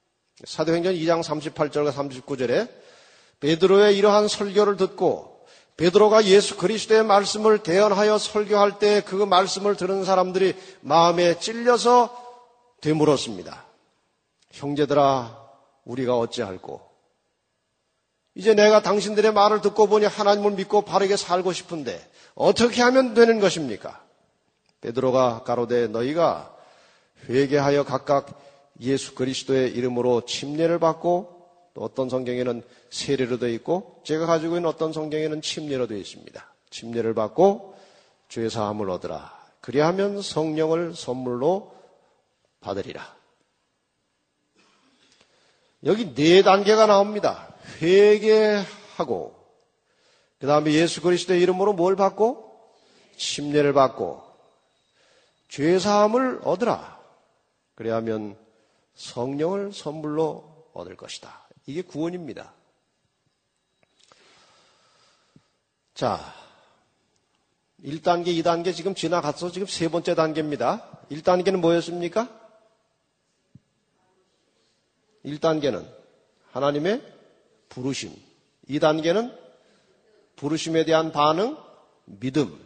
사도행전 2장 38절과 39절에 베드로의 이러한 설교를 듣고 베드로가 예수 그리스도의 말씀을 대언하여 설교할 때 그 말씀을 들은 사람들이 마음에 찔려서 되물었습니다. 형제들아, 우리가 어찌할꼬? 이제 내가 당신들의 말을 듣고 보니 하나님을 믿고 바르게 살고 싶은데 어떻게 하면 되는 것입니까? 베드로가 가로되 너희가 회개하여 각각 예수 그리스도의 이름으로 침례를 받고, 또 어떤 성경에는 세례로 되어 있고 제가 가지고 있는 어떤 성경에는 침례로 되어 있습니다. 침례를 받고 죄 사함을 얻으라. 그리하면 성령을 선물로 받으리라. 여기 4단계가 나옵니다. 회개하고, 그 다음에 예수 그리스도의 이름으로 뭘 받고? 침례를 받고, 죄 사함을 얻으라. 그래야면 성령을 선물로 얻을 것이다. 이게 구원입니다. 자, 1단계, 2단계 지금 지나갔어. 지금 3번째 단계입니다. 1단계는 뭐였습니까? 1단계는 하나님의 부르심. 2단계는 부르심에 대한 반응, 믿음.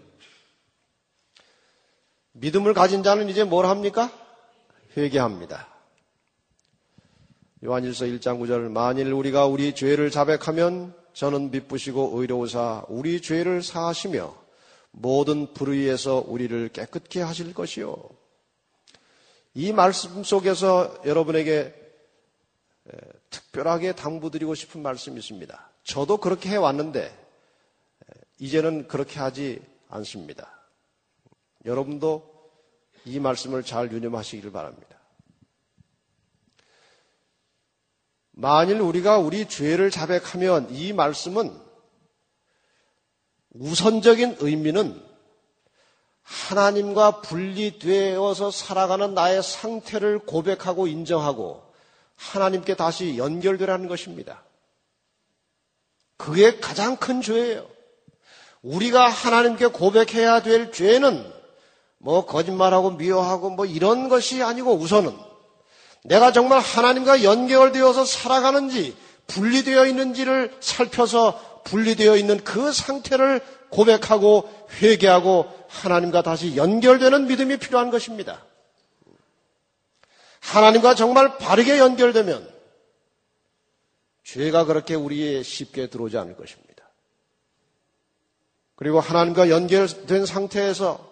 믿음을 가진 자는 이제 뭘 합니까? 회개합니다. 요한일서 1장 9절, 만일 우리가 우리 죄를 자백하면 저는 미쁘시고 의로우사 우리 죄를 사하시며 모든 불의에서 우리를 깨끗게 하실 것이요. 이 말씀 속에서 여러분에게 특별하게 당부드리고 싶은 말씀이 있습니다. 저도 그렇게 해왔는데 이제는 그렇게 하지 않습니다. 여러분도 이 말씀을 잘 유념하시기를 바랍니다. 만일 우리가 우리 죄를 자백하면, 이 말씀은 우선적인 의미는 하나님과 분리되어서 살아가는 나의 상태를 고백하고 인정하고 하나님께 다시 연결되라는 것입니다. 그게 가장 큰 죄예요. 우리가 하나님께 고백해야 될 죄는 뭐 거짓말하고 미워하고 뭐 이런 것이 아니고, 우선은 내가 정말 하나님과 연결되어서 살아가는지 분리되어 있는지를 살펴서 분리되어 있는 그 상태를 고백하고 회개하고 하나님과 다시 연결되는 믿음이 필요한 것입니다. 하나님과 정말 바르게 연결되면 죄가 그렇게 우리에 쉽게 들어오지 않을 것입니다. 그리고 하나님과 연결된 상태에서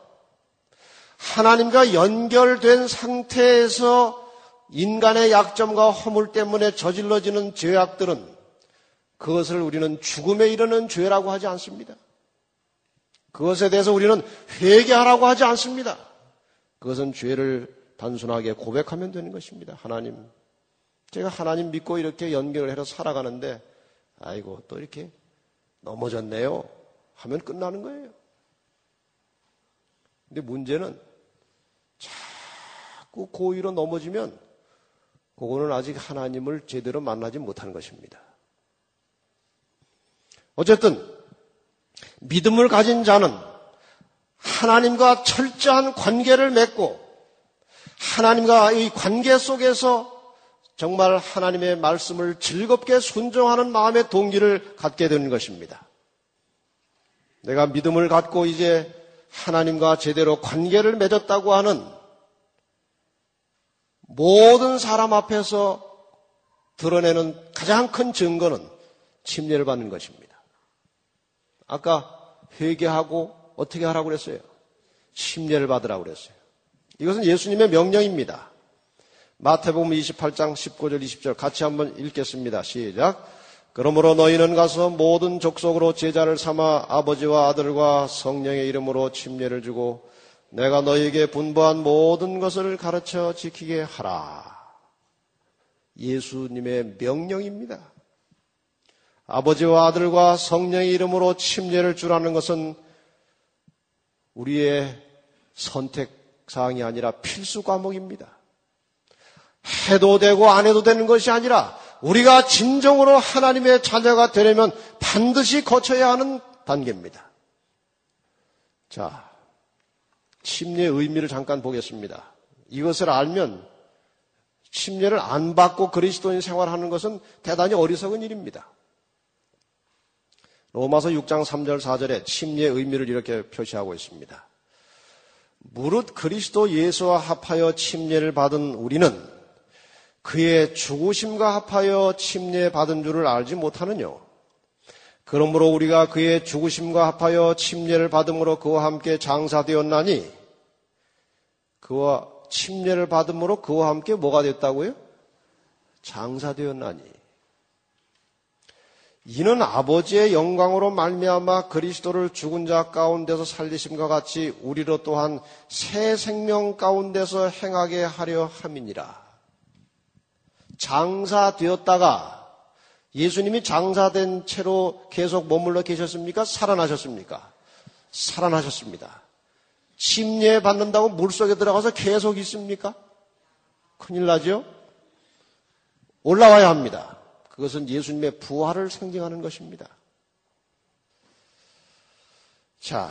인간의 약점과 허물 때문에 저질러지는 죄악들은 그것을 우리는 죽음에 이르는 죄라고 하지 않습니다. 그것에 대해서 우리는 회개하라고 하지 않습니다. 그것은 죄를 단순하게 고백하면 되는 것입니다. 하나님, 제가 하나님 믿고 이렇게 연결을 해서 살아가는데 아이고 또 이렇게 넘어졌네요 하면 끝나는 거예요. 근데 문제는 자꾸 고의로 넘어지면 그거는 아직 하나님을 제대로 만나지 못한 것입니다. 어쨌든 믿음을 가진 자는 하나님과 철저한 관계를 맺고 하나님과 이 관계 속에서 정말 하나님의 말씀을 즐겁게 순종하는 마음의 동기를 갖게 되는 것입니다. 내가 믿음을 갖고 이제 하나님과 제대로 관계를 맺었다고 하는 모든 사람 앞에서 드러내는 가장 큰 증거는 침례를 받는 것입니다. 아까 회개하고 어떻게 하라고 그랬어요? 침례를 받으라고 그랬어요. 이것은 예수님의 명령입니다. 마태복음 28장 19절 20절 같이 한번 읽겠습니다. 시작. 그러므로 너희는 가서 모든 족속으로 제자를 삼아 아버지와 아들과 성령의 이름으로 침례를 주고 내가 너희에게 분부한 모든 것을 가르쳐 지키게 하라. 예수님의 명령입니다. 아버지와 아들과 성령의 이름으로 침례를 주라는 것은 우리의 선택사항이 아니라 필수 과목입니다. 해도 되고 안 해도 되는 것이 아니라 우리가 진정으로 하나님의 자녀가 되려면 반드시 거쳐야 하는 단계입니다. 자, 침례의 의미를 잠깐 보겠습니다. 이것을 알면 침례를 안 받고 그리스도인 생활하는 것은 대단히 어리석은 일입니다. 로마서 6장 3절 4절에 침례의 의미를 이렇게 표시하고 있습니다. 무릇 그리스도 예수와 합하여 침례를 받은 우리는 그의 죽으심과 합하여 침례 받은 줄을 알지 못하느뇨. 그러므로 우리가 그의 죽으심과 합하여 침례를 받음으로 그와 함께 장사되었나니, 그와 침례를 받음으로 그와 함께 뭐가 됐다고요? 장사되었나니. 이는 아버지의 영광으로 말미암아 그리스도를 죽은 자 가운데서 살리심과 같이 우리로 또한 새 생명 가운데서 행하게 하려 함이니라. 장사되었다가 예수님이 장사된 채로 계속 머물러 계셨습니까? 살아나셨습니까? 살아나셨습니다. 침례 받는다고 물속에 들어가서 계속 있습니까? 큰일 나죠? 올라와야 합니다. 그것은 예수님의 부활을 상징하는 것입니다. 자,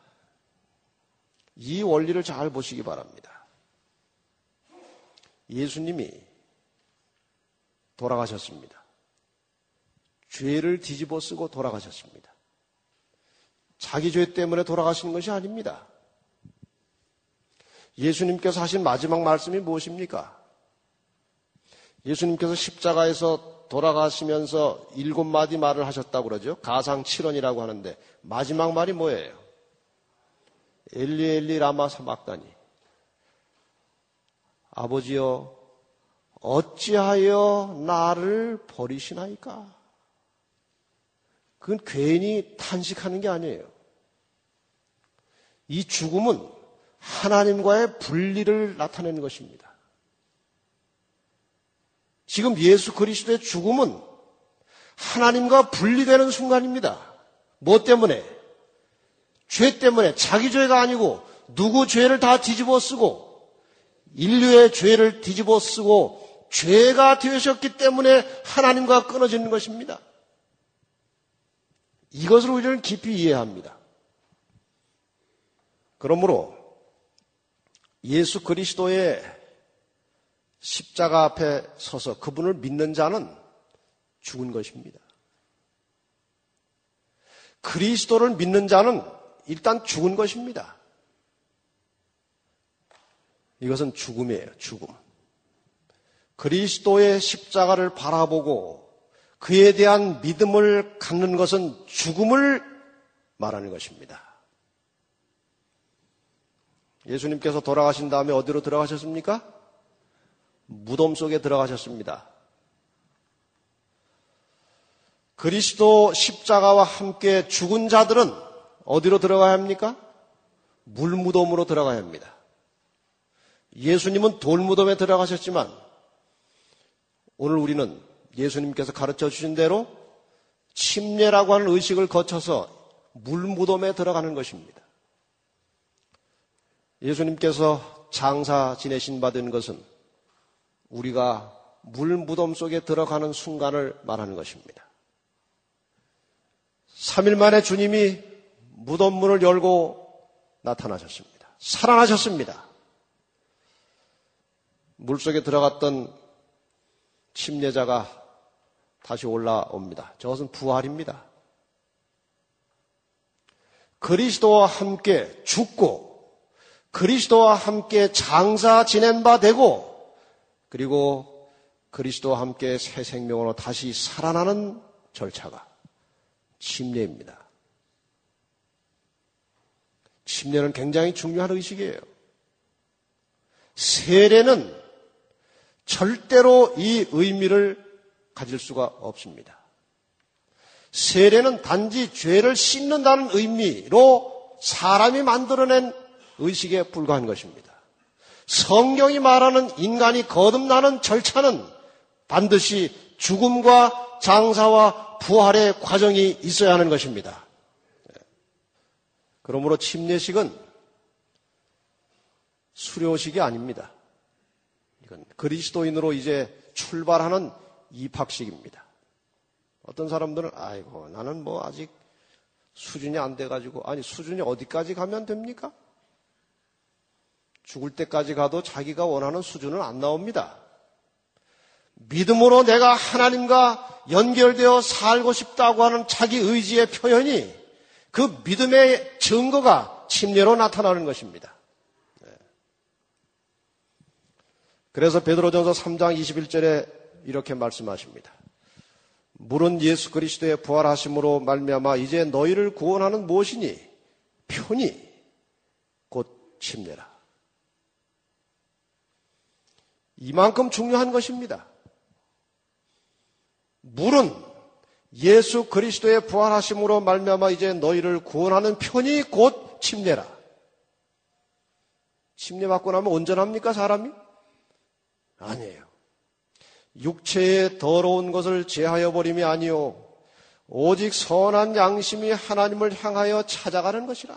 이 원리를 잘 보시기 바랍니다. 예수님이 돌아가셨습니다. 죄를 뒤집어 쓰고 돌아가셨습니다. 자기 죄 때문에 돌아가시는 것이 아닙니다. 예수님께서 하신 마지막 말씀이 무엇입니까? 예수님께서 십자가에서 돌아가시면서 7마디 말을 하셨다고 그러죠. 가상 7원이라고 하는데 마지막 말이 뭐예요? 엘리 엘리 라마 사박다니. 아버지여 어찌하여 나를 버리시나이까? 그건 괜히 탄식하는 게 아니에요. 이 죽음은 하나님과의 분리를 나타내는 것입니다. 지금 예수 그리스도의 죽음은 하나님과 분리되는 순간입니다. 뭐 때문에? 죄 때문에. 자기 죄가 아니고 누구 죄를 다 뒤집어 쓰고 인류의 죄를 뒤집어 쓰고 죄가 되셨기 때문에 하나님과 끊어지는 것입니다. 이것을 우리는 깊이 이해합니다. 그러므로 예수 그리스도의 십자가 앞에 서서 그분을 믿는 자는 죽은 것입니다. 그리스도를 믿는 자는 일단 죽은 것입니다. 이것은 죽음이에요, 죽음. 그리스도의 십자가를 바라보고 그에 대한 믿음을 갖는 것은 죽음을 말하는 것입니다. 예수님께서 돌아가신 다음에 어디로 들어가셨습니까? 무덤 속에 들어가셨습니다. 그리스도 십자가와 함께 죽은 자들은 어디로 들어가야 합니까? 물무덤으로 들어가야 합니다. 예수님은 돌무덤에 들어가셨지만 오늘 우리는 예수님께서 가르쳐 주신 대로 침례라고 하는 의식을 거쳐서 물무덤에 들어가는 것입니다. 예수님께서 장사 지내신 바 된 것은 우리가 물무덤 속에 들어가는 순간을 말하는 것입니다. 3일 만에 주님이 무덤 문을 열고 나타나셨습니다. 살아나셨습니다. 물속에 들어갔던 침례자가 다시 올라옵니다. 저것은 부활입니다. 그리스도와 함께 죽고 그리스도와 함께 장사 지낸 바 되고 그리고 그리스도와 함께 새 생명으로 다시 살아나는 절차가 침례입니다. 침례는 굉장히 중요한 의식이에요. 세례는 절대로 이 의미를 가질 수가 없습니다. 세례는 단지 죄를 씻는다는 의미로 사람이 만들어낸 의식에 불과한 것입니다. 성경이 말하는 인간이 거듭나는 절차는 반드시 죽음과 장사와 부활의 과정이 있어야 하는 것입니다. 그러므로 침례식은 수료식이 아닙니다. 이건 그리스도인으로 이제 출발하는 입학식입니다. 어떤 사람들은 아이고 나는 뭐 아직 수준이 안 돼가지고 아니 수준이 어디까지 가면 됩니까? 죽을 때까지 가도 자기가 원하는 수준은 안 나옵니다. 믿음으로 내가 하나님과 연결되어 살고 싶다고 하는 자기 의지의 표현이 그 믿음의 증거가 침례로 나타나는 것입니다. 그래서 베드로전서 3장 21절에 이렇게 말씀하십니다. 물은 예수 그리스도의 부활하심으로 말미암아 이제 너희를 구원하는 무엇이니? 편이 곧 침례라. 이만큼 중요한 것입니다. 물은 예수 그리스도의 부활하심으로 말미암아 이제 너희를 구원하는 편이 곧 침례라. 침례 받고 나면 온전합니까, 사람이? 아니에요. 육체의 더러운 것을 제하여 버림이 아니요 오직 선한 양심이 하나님을 향하여 찾아가는 것이라.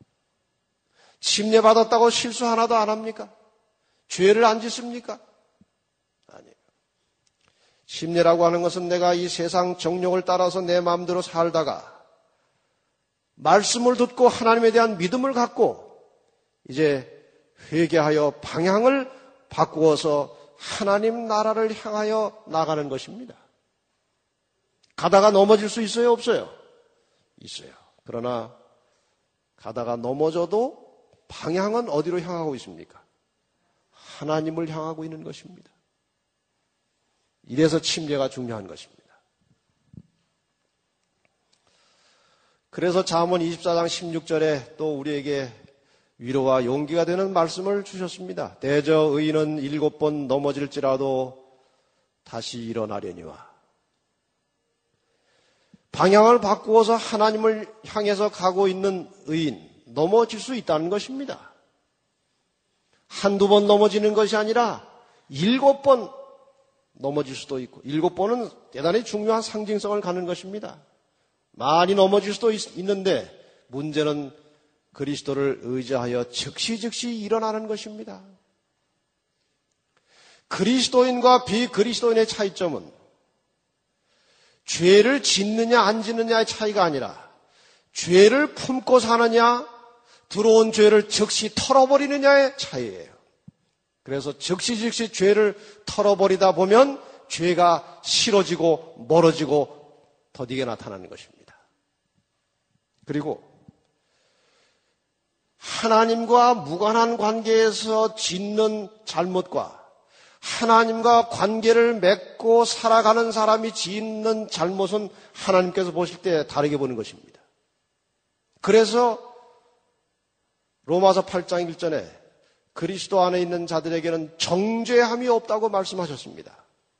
침례 받았다고 실수 하나도 안 합니까? 죄를 안 짓습니까? 아니에요. 침례라고 하는 것은 내가 이 세상 정욕을 따라서 내 마음대로 살다가 말씀을 듣고 하나님에 대한 믿음을 갖고 이제 회개하여 방향을 바꾸어서 하나님 나라를 향하여 나가는 것입니다. 가다가 넘어질 수 있어요, 없어요? 있어요. 그러나 가다가 넘어져도 방향은 어디로 향하고 있습니까? 하나님을 향하고 있는 것입니다. 이래서 침례가 중요한 것입니다. 그래서 잠언 24장 16절에 또 우리에게 위로와 용기가 되는 말씀을 주셨습니다. 대저 의인은 7번 넘어질지라도 다시 일어나려니와. 방향을 바꾸어서 하나님을 향해서 가고 있는 의인, 넘어질 수 있다는 것입니다. 한두 번 넘어지는 것이 아니라 7번 넘어질 수도 있고 7번은 대단히 중요한 상징성을 갖는 것입니다. 많이 넘어질 수도 있는데 문제는 그리스도를 의지하여 즉시 일어나는 것입니다. 그리스도인과 비그리스도인의 차이점은 죄를 짓느냐 안 짓느냐의 차이가 아니라 죄를 품고 사느냐 들어온 죄를 즉시 털어버리느냐의 차이예요. 그래서 즉시 죄를 털어버리다 보면 죄가 싫어지고 멀어지고 더디게 나타나는 것입니다. 그리고 하나님과 무관한 관계에서 짓는 잘못과 하나님과 관계를 맺고 살아가는 사람이 짓는 잘못은 하나님께서 보실 때 다르게 보는 것입니다. 그래서 로마서 8장 1절에 그리스도 안에 있는 자들에게는 정죄함이 없다고 말씀하셨습니다.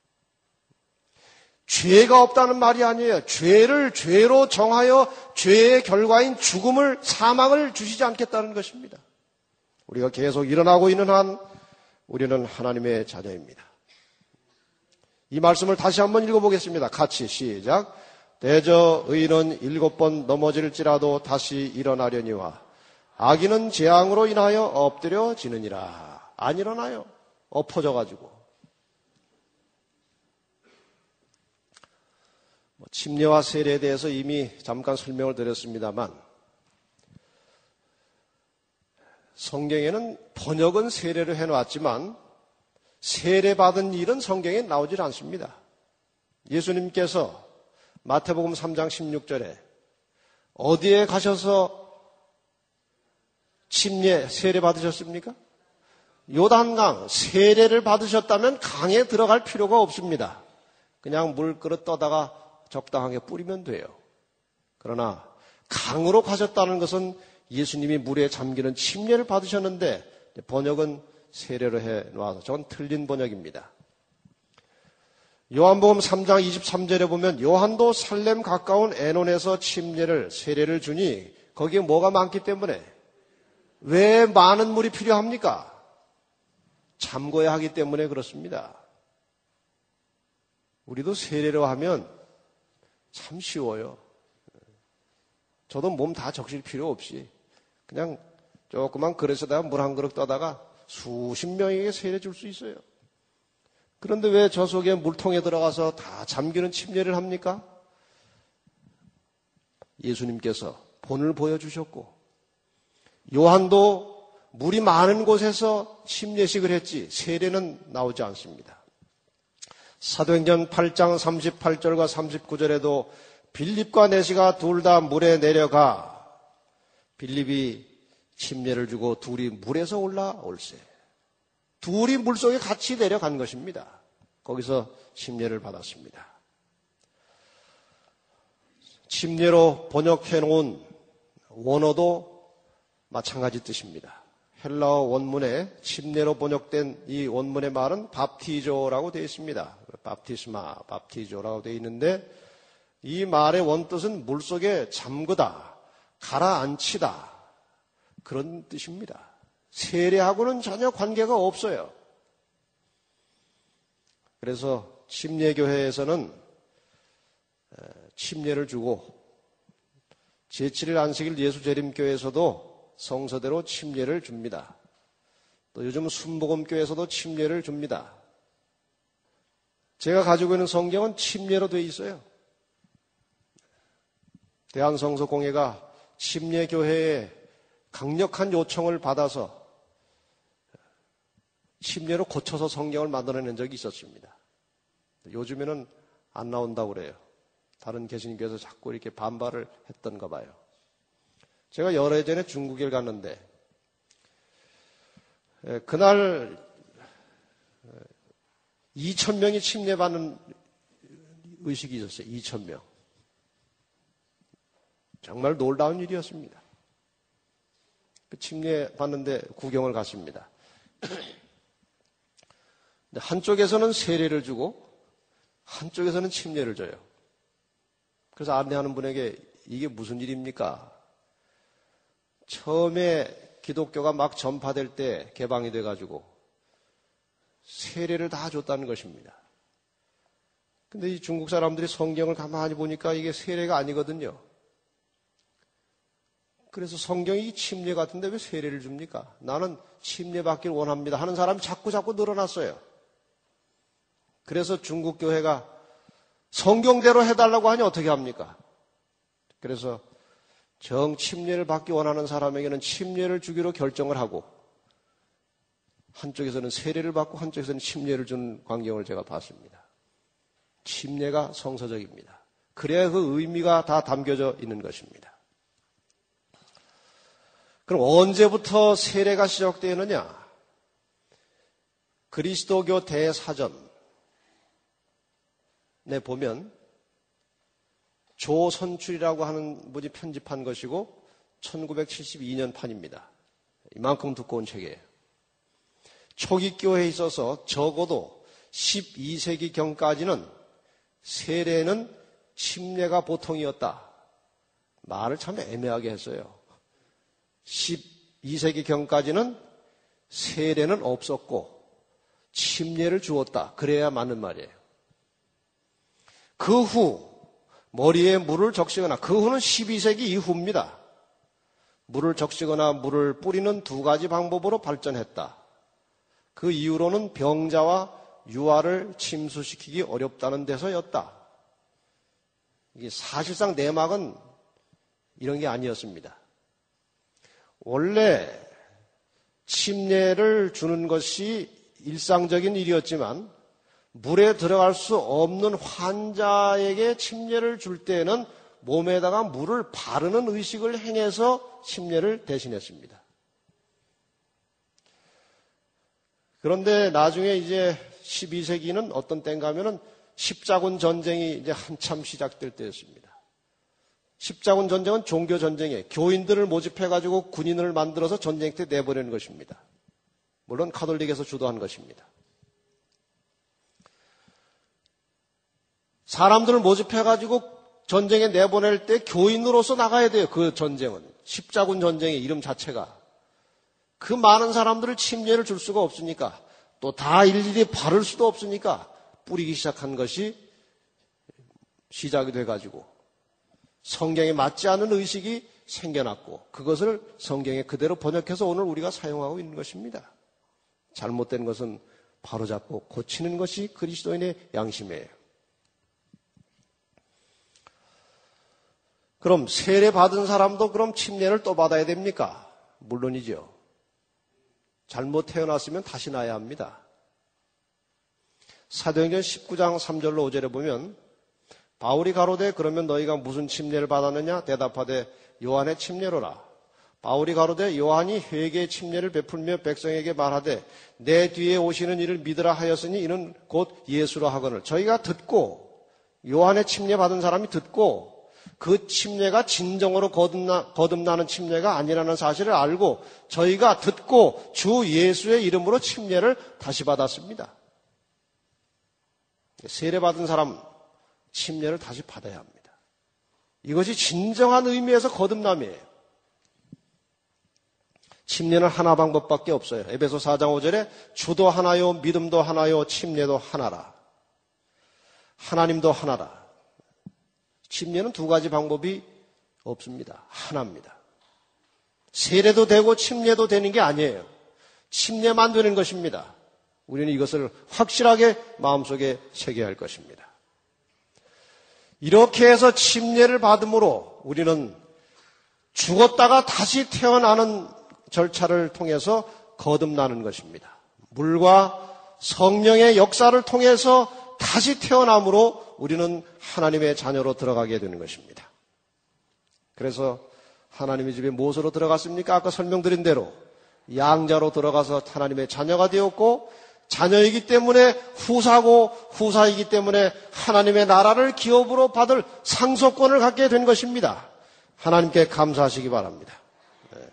죄가 없다는 말이 아니에요. 죄를 죄로 정하여 죄의 결과인 죽음을, 사망을 주시지 않겠다는 것입니다. 우리가 계속 일어나고 있는 한 우리는 하나님의 자녀입니다. 이 말씀을 다시 한번 읽어보겠습니다. 같이 시작. 대저 의인은 7번 넘어질지라도 다시 일어나려니와 악인은 재앙으로 인하여 엎드려지느니라. 안 일어나요. 엎어져가지고. 침례와 세례에 대해서 이미 잠깐 설명을 드렸습니다만 성경에는 번역은 세례를 해놓았지만 세례받은 일은 성경에 나오질 않습니다. 예수님께서 마태복음 3장 16절에 어디에 가셔서 침례, 세례 받으셨습니까? 요단강, 세례를 받으셨다면 강에 들어갈 필요가 없습니다. 그냥 물그릇 떠다가 적당하게 뿌리면 돼요. 그러나 강으로 가셨다는 것은 예수님이 물에 잠기는 침례를 받으셨는데 번역은 세례로 해놔서 저건 틀린 번역입니다. 요한복음 3장 23절에 보면 요한도 살렘 가까운 에논에서 침례를, 세례를 주니 거기에 뭐가 많기 때문에 왜 많은 물이 필요합니까? 잠궈야 하기 때문에 그렇습니다. 우리도 세례로 하면 참 쉬워요. 저도 몸 다 적실 필요 없이 그냥 조그만 그릇에다가 물 한 그릇 떠다가 수십 명에게 세례 줄 수 있어요. 그런데 왜 저 속에 물통에 들어가서 다 잠기는 침례를 합니까? 예수님께서 본을 보여주셨고 요한도 물이 많은 곳에서 침례식을 했지 세례는 나오지 않습니다. 사도행전 8장 38절과 39절에도 빌립과 내시가 둘 다 물에 내려가 빌립이 침례를 주고 둘이 물에서 올라올세. 둘이 물속에 같이 내려간 것입니다. 거기서 침례를 받았습니다. 침례로 번역해 놓은 원어도 마찬가지 뜻입니다. 헬라어 원문에 침례로 번역된 이 원문의 말은 밥티조라고 되어 있습니다. 밥티스마, 밥티조라고 되어 있는데 이 말의 원뜻은 물속에 잠그다, 가라앉히다 그런 뜻입니다. 세례하고는 전혀 관계가 없어요. 그래서 침례교회에서는 침례를 주고 제7일 안식일 예수재림교회에서도 성서대로 침례를 줍니다. 또 요즘 순복음교회에서도 침례를 줍니다. 제가 가지고 있는 성경은 침례로 되어 있어요. 대한성서공회가 침례교회에 강력한 요청을 받아서 침례로 고쳐서 성경을 만들어낸 적이 있었습니다. 요즘에는 안 나온다고 그래요. 다른 개신교에서 자꾸 이렇게 반발을 했던가 봐요. 제가 열흘 전에 중국에 갔는데 그날 2,000명이 침례받는 의식이 있었어요. 2,000명. 정말 놀라운 일이었습니다. 그 침례받는데 구경을 갔습니다. 한쪽에서는 세례를 주고 한쪽에서는 침례를 줘요. 그래서 안내하는 분에게 이게 무슨 일입니까? 처음에 기독교가 막 전파될 때 개방이 돼가지고 세례를 다 줬다는 것입니다. 근데 이 중국 사람들이 성경을 가만히 보니까 이게 세례가 아니거든요. 그래서 성경이 침례 같은데 왜 세례를 줍니까? 나는 침례 받길 원합니다 하는 사람이 자꾸 늘어났어요. 그래서 중국 교회가 성경대로 해달라고 하니 어떻게 합니까? 그래서 정 침례를 받기 원하는 사람에게는 침례를 주기로 결정을 하고 한쪽에서는 세례를 받고 한쪽에서는 침례를 주는 광경을 제가 봤습니다. 침례가 성서적입니다. 그래야 그 의미가 다 담겨져 있는 것입니다. 그럼 언제부터 세례가 시작되느냐? 그리스도교 대사전에 보면 조선출이라고 하는 분이 편집한 것이고 1972년 판입니다. 이만큼 두꺼운 책이에요. 초기 교회에 있어서 적어도 12세기경까지는 세례는 침례가 보통이었다. 말을 참 애매하게 했어요. 12세기경까지는 세례는 없었고 침례를 주었다. 그래야 맞는 말이에요. 그 후 머리에 물을 적시거나 그 후는 12세기 이후입니다. 물을 적시거나 물을 뿌리는 두 가지 방법으로 발전했다. 그 이후로는 병자와 유아를 침수시키기 어렵다는 데서였다. 이게 사실상 내막은 이런 게 아니었습니다. 원래 침례를 주는 것이 일상적인 일이었지만 물에 들어갈 수 없는 환자에게 침례를 줄 때는 몸에다가 물을 바르는 의식을 행해서 침례를 대신했습니다. 그런데 나중에 이제 12세기는 어떤 때인가 하면은 십자군 전쟁이 이제 한참 시작될 때였습니다. 십자군 전쟁은 종교 전쟁에 교인들을 모집해가지고 군인을 만들어서 전쟁 때 내보내는 것입니다. 물론 카톨릭에서 주도한 것입니다. 사람들을 모집해가지고 전쟁에 내보낼 때 교인으로서 나가야 돼요. 그 전쟁은. 십자군 전쟁의 이름 자체가. 그 많은 사람들을 침례를 줄 수가 없으니까 또 다 일일이 바를 수도 없으니까 뿌리기 시작한 것이 시작이 돼가지고 성경에 맞지 않는 의식이 생겨났고 그것을 성경에 그대로 번역해서 오늘 우리가 사용하고 있는 것입니다. 잘못된 것은 바로잡고 고치는 것이 그리스도인의 양심이에요. 그럼 세례 받은 사람도 그럼 침례를 또 받아야 됩니까? 물론이죠. 잘못 태어났으면 다시 나야 합니다. 사도행전 19장 3절로 5절에 보면 바울이 가로되 그러면 너희가 무슨 침례를 받았느냐? 대답하되 요한의 침례로라. 바울이 가로되 요한이 회개의 침례를 베풀며 백성에게 말하되 내 뒤에 오시는 이를 믿으라 하였으니 이는 곧 예수라 하거늘. 저희가 듣고 요한의 침례 받은 사람이 듣고 그 침례가 진정으로 거듭나는 침례가 아니라는 사실을 알고 저희가 듣고 주 예수의 이름으로 침례를 다시 받았습니다. 세례받은 사람 침례를 다시 받아야 합니다. 이것이 진정한 의미에서 거듭남이에요. 침례는 하나 방법밖에 없어요. 에베소 4장 5절에 주도 하나요, 믿음도 하나요, 침례도 하나라. 하나님도 하나라. 침례는 두 가지 방법이 없습니다. 하나입니다. 세례도 되고 침례도 되는 게 아니에요. 침례만 되는 것입니다. 우리는 이것을 확실하게 마음속에 새겨야 할 것입니다. 이렇게 해서 침례를 받음으로 우리는 죽었다가 다시 태어나는 절차를 통해서 거듭나는 것입니다. 물과 성령의 역사를 통해서 다시 태어남으로 우리는 하나님의 자녀로 들어가게 되는 것입니다. 그래서 하나님의 집에 무엇으로 들어갔습니까? 아까 설명드린 대로 양자로 들어가서 하나님의 자녀가 되었고 자녀이기 때문에 후사고 후사이기 때문에 하나님의 나라를 기업으로 받을 상속권을 갖게 된 것입니다. 하나님께 감사하시기 바랍니다. 네.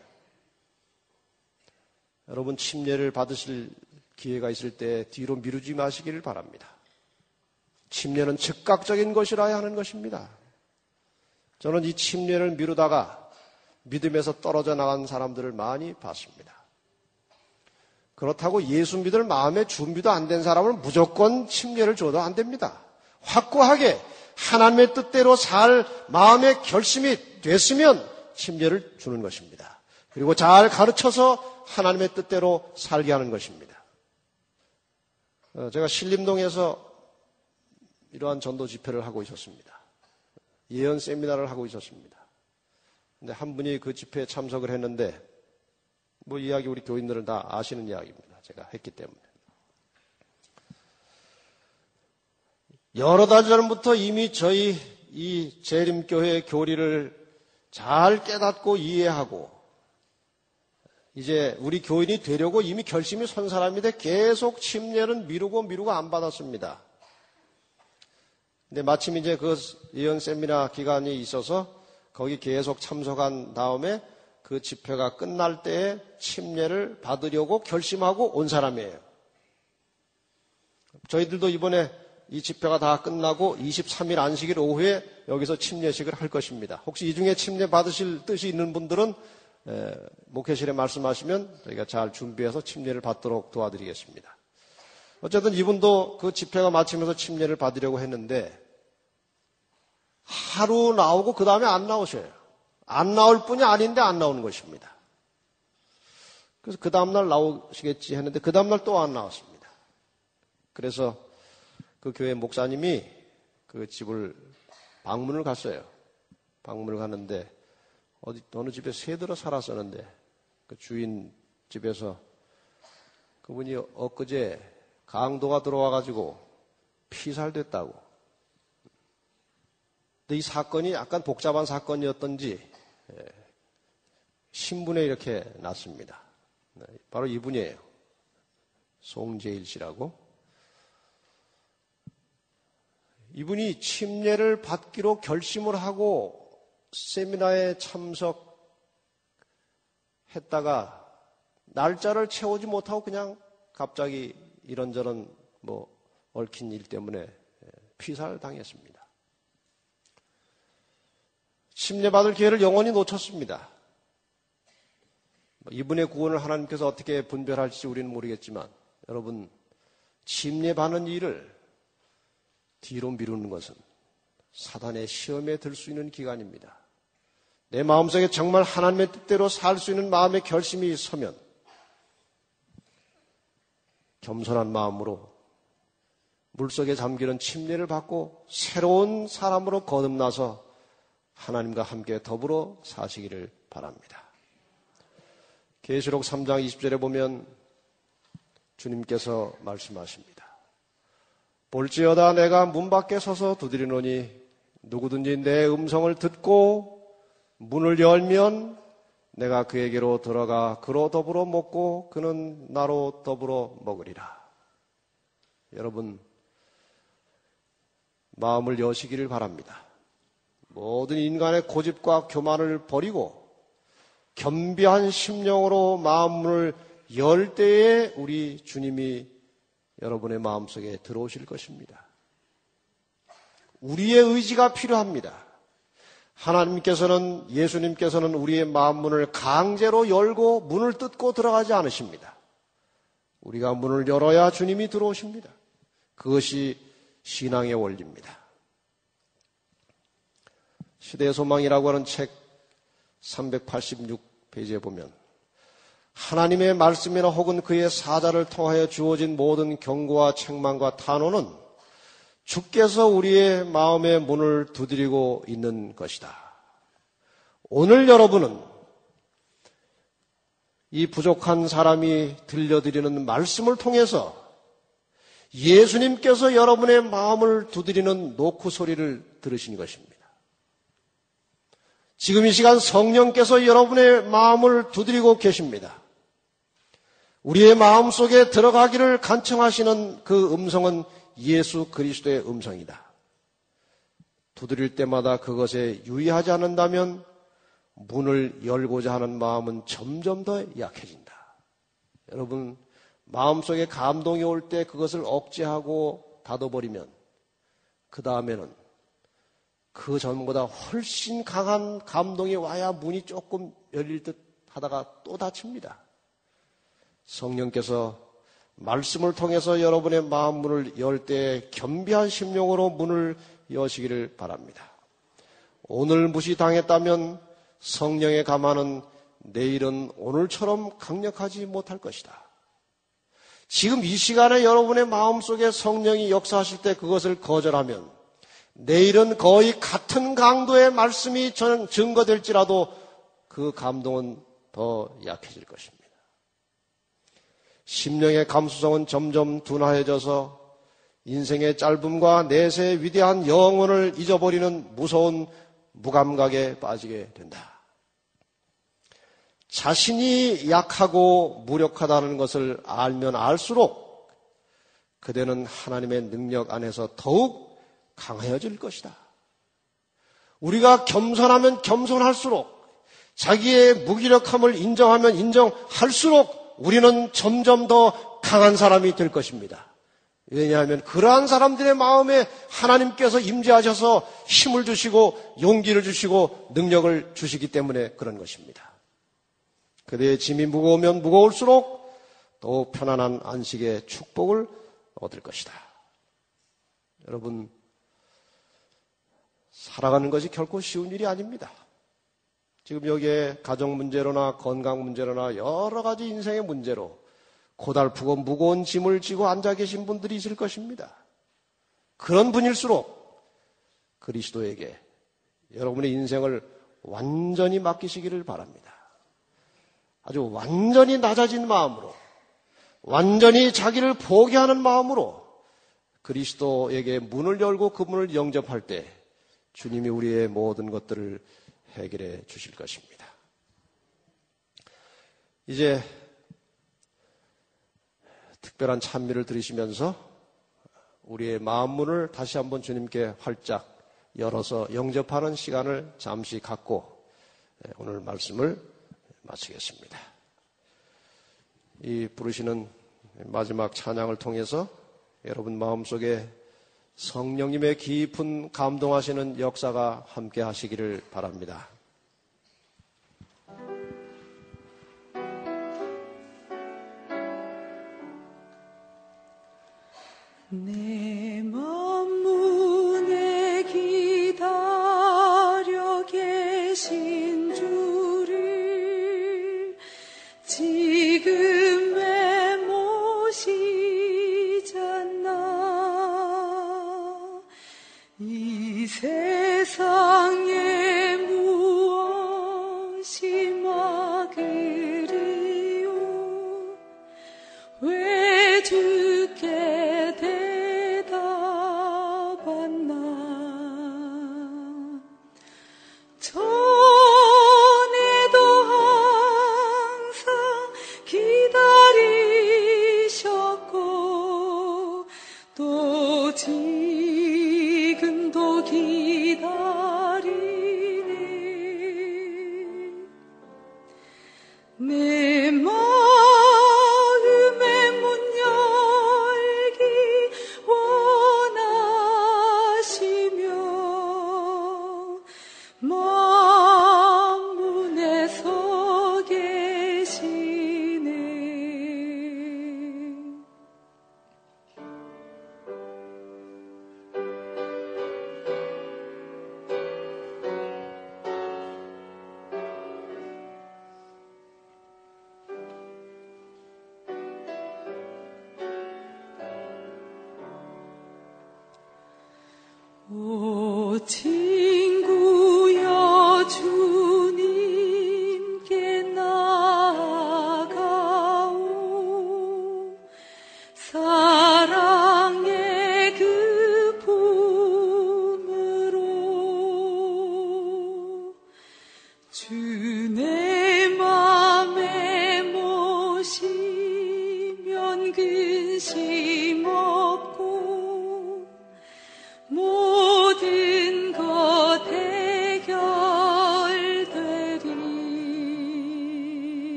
여러분 침례를 받으실 기회가 있을 때 뒤로 미루지 마시기를 바랍니다. 침례는 즉각적인 것이라야 하는 것입니다. 저는 이 침례를 미루다가 믿음에서 떨어져 나간 사람들을 많이 봤습니다. 그렇다고 예수 믿을 마음의 준비도 안 된 사람을 무조건 침례를 줘도 안 됩니다. 확고하게 하나님의 뜻대로 살 마음의 결심이 됐으면 침례를 주는 것입니다. 그리고 잘 가르쳐서 하나님의 뜻대로 살게 하는 것입니다. 제가 신림동에서 이러한 전도 집회를 하고 있었습니다. 예언 세미나를 하고 있었습니다. 근데 한 분이 그 집회에 참석을 했는데 뭐 이야기 우리 교인들은 다 아시는 이야기입니다. 제가 했기 때문에. 여러 달 전부터 이미 저희 이 재림교회 교리를 잘 깨닫고 이해하고 이제 우리 교인이 되려고 이미 결심이 선 사람인데 계속 침례는 미루고 안 받았습니다. 근데 마침 이제 그 예언 세미나 기간이 있어서 거기 계속 참석한 다음에 그 집회가 끝날 때에 침례를 받으려고 결심하고 온 사람이에요. 저희들도 이번에 이 집회가 다 끝나고 23일 안식일 오후에 여기서 침례식을 할 것입니다. 혹시 이 중에 침례 받으실 뜻이 있는 분들은 목회실에 말씀하시면 저희가 잘 준비해서 침례를 받도록 도와드리겠습니다. 어쨌든 이분도 그 집회가 마치면서 침례를 받으려고 했는데 하루 나오고 그 다음에 안 나오셔요. 안 나올 뿐이 아닌데 안 나오는 것입니다. 그래서 그 다음날 나오시겠지 했는데 그 다음날 또 안 나왔습니다. 그래서 그 교회 목사님이 그 집을 방문을 갔어요. 방문을 갔는데 어느 집에 새들어 살았었는데 그 주인 집에서 그분이 엊그제 강도가 들어와가지고 피살됐다고. 근데 이 사건이 약간 복잡한 사건이었던지 신문에 이렇게 났습니다. 바로 이분이에요. 송재일 씨라고. 이분이 침례를 받기로 결심을 하고 세미나에 참석했다가 날짜를 채우지 못하고 그냥 갑자기 이런저런 얽힌 일 때문에 피살당했습니다. 침례받을 기회를 영원히 놓쳤습니다. 이분의 구원을 하나님께서 어떻게 분별할지 우리는 모르겠지만 여러분 침례받는 일을 뒤로 미루는 것은 사단의 시험에 들 수 있는 기간입니다. 내 마음속에 정말 하나님의 뜻대로 살 수 있는 마음의 결심이 서면 겸손한 마음으로 물속에 잠기는 침례를 받고 새로운 사람으로 거듭나서 하나님과 함께 더불어 사시기를 바랍니다. 계시록 3장 20절에 보면 주님께서 말씀하십니다. 볼지어다 내가 문 밖에 서서 두드리노니 누구든지 내 음성을 듣고 문을 열면 내가 그에게로 들어가 그로 더불어 먹고 그는 나로 더불어 먹으리라. 여러분, 마음을 여시기를 바랍니다. 모든 인간의 고집과 교만을 버리고 겸비한 심령으로 마음문을 열 때에 우리 주님이 여러분의 마음속에 들어오실 것입니다. 우리의 의지가 필요합니다. 하나님께서는, 예수님께서는 우리의 마음문을 강제로 열고 문을 뜯고 들어가지 않으십니다. 우리가 문을 열어야 주님이 들어오십니다. 그것이 신앙의 원리입니다. 시대의 소망이라고 하는 책 386페이지에 보면 하나님의 말씀이나 혹은 그의 사자를 통하여 주어진 모든 경고와 책망과 탄원은 주께서 우리의 마음의 문을 두드리고 있는 것이다. 오늘 여러분은 이 부족한 사람이 들려드리는 말씀을 통해서 예수님께서 여러분의 마음을 두드리는 노크 소리를 들으신 것입니다. 지금 이 시간 성령께서 여러분의 마음을 두드리고 계십니다. 우리의 마음속에 들어가기를 간청하시는 그 음성은 예수 그리스도의 음성이다. 두드릴 때마다 그것에 유의하지 않는다면 문을 열고자 하는 마음은 점점 더 약해진다. 여러분, 마음속에 감동이 올 때 그것을 억제하고 닫아버리면 그 다음에는 그 전보다 훨씬 강한 감동이 와야 문이 조금 열릴 듯 하다가 또 닫힙니다. 성령께서 말씀을 통해서 여러분의 마음 문을 열 때 겸비한 심령으로 문을 여시기를 바랍니다. 오늘 무시당했다면 성령의 가마는 내일은 오늘처럼 강력하지 못할 것이다. 지금 이 시간에 여러분의 마음속에 성령이 역사하실 때 그것을 거절하면 내일은 거의 같은 강도의 말씀이 증거될지라도 그 감동은 더 약해질 것입니다. 심령의 감수성은 점점 둔화해져서 인생의 짧음과 내세의 위대한 영혼을 잊어버리는 무서운 무감각에 빠지게 된다. 자신이 약하고 무력하다는 것을 알면 알수록 그대는 하나님의 능력 안에서 더욱 강해질 것이다. 우리가 겸손하면 겸손할수록 자기의 무기력함을 인정하면 인정할수록 우리는 점점 더 강한 사람이 될 것입니다. 왜냐하면 그러한 사람들의 마음에 하나님께서 임재하셔서 힘을 주시고 용기를 주시고 능력을 주시기 때문에 그런 것입니다. 그대의 짐이 무거우면 무거울수록 더욱 편안한 안식의 축복을 얻을 것이다. 여러분, 살아가는 것이 결코 쉬운 일이 아닙니다. 지금 여기에 가정 문제로나 건강 문제로나 여러 가지 인생의 문제로 고달프고 무거운 짐을 지고 앉아 계신 분들이 있을 것입니다. 그런 분일수록 그리스도에게 여러분의 인생을 완전히 맡기시기를 바랍니다. 아주 완전히 낮아진 마음으로, 완전히 자기를 포기하는 마음으로 그리스도에게 문을 열고 그 문을 영접할 때 주님이 우리의 모든 것들을 해결해 주실 것입니다. 이제 특별한 찬미를 들으시면서 우리의 마음 문을 다시 한번 주님께 활짝 열어서 영접하는 시간을 잠시 갖고 오늘 말씀을 마치겠습니다. 이 부르시는 마지막 찬양을 통해서 여러분 마음속에 성령님의 깊은 감동하시는 역사가 함께 하시기를 바랍니다. 내 맘 문에 기다려 계신 주를 지금 왜 모시잖아. 이 세상에 무엇이 막으리요. 왜 주께 대답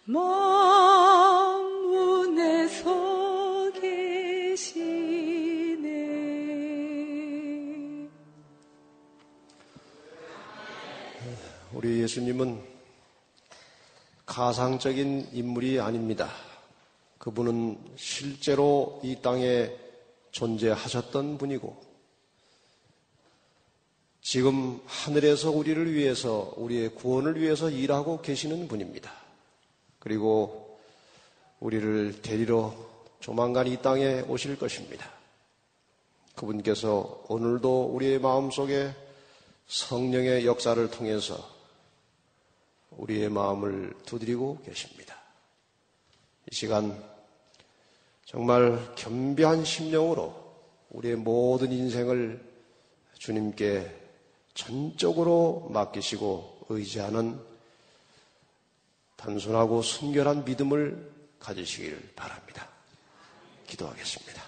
먼 문에 서 계시네. 우리 예수님은 가상적인 인물이 아닙니다. 그분은 실제로 이 땅에 존재하셨던 분이고 지금 하늘에서 우리를 위해서, 우리의 구원을 위해서 일하고 계시는 분입니다. 그리고 우리를 데리러 조만간 이 땅에 오실 것입니다. 그분께서 오늘도 우리의 마음속에 성령의 역사를 통해서 우리의 마음을 두드리고 계십니다. 이 시간 정말 겸비한 심령으로 우리의 모든 인생을 주님께 전적으로 맡기시고 의지하는 단순하고 순결한 믿음을 가지시기를 바랍니다. 기도하겠습니다.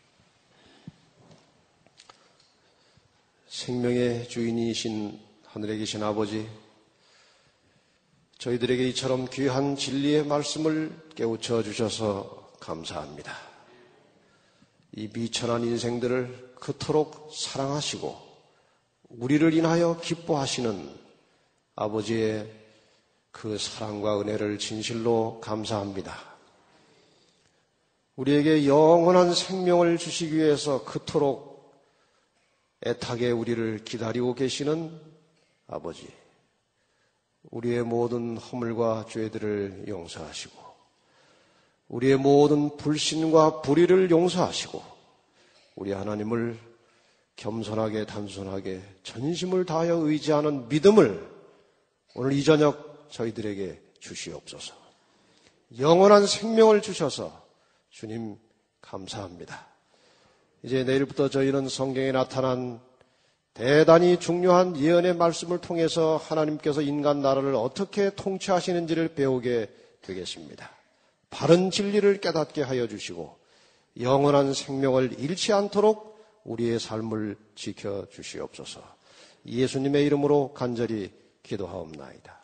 생명의 주인이신 하늘에 계신 아버지, 저희들에게 이처럼 귀한 진리의 말씀을 깨우쳐 주셔서 감사합니다. 이 비천한 인생들을 그토록 사랑하시고 우리를 인하여 기뻐하시는 아버지의 그 사랑과 은혜를 진실로 감사합니다. 우리에게 영원한 생명을 주시기 위해서 그토록 애타게 우리를 기다리고 계시는 아버지, 우리의 모든 허물과 죄들을 용서하시고 우리의 모든 불신과 불의를 용서하시고 우리 하나님을 겸손하게 단순하게 전심을 다하여 의지하는 믿음을 오늘 이 저녁 저희들에게 주시옵소서. 영원한 생명을 주셔서 주님 감사합니다. 이제 내일부터 저희는 성경에 나타난 대단히 중요한 예언의 말씀을 통해서 하나님께서 인간 나라를 어떻게 통치하시는지를 배우게 되겠습니다. 바른 진리를 깨닫게 하여 주시고 영원한 생명을 잃지 않도록 우리의 삶을 지켜주시옵소서. 예수님의 이름으로 간절히 기도하옵나이다.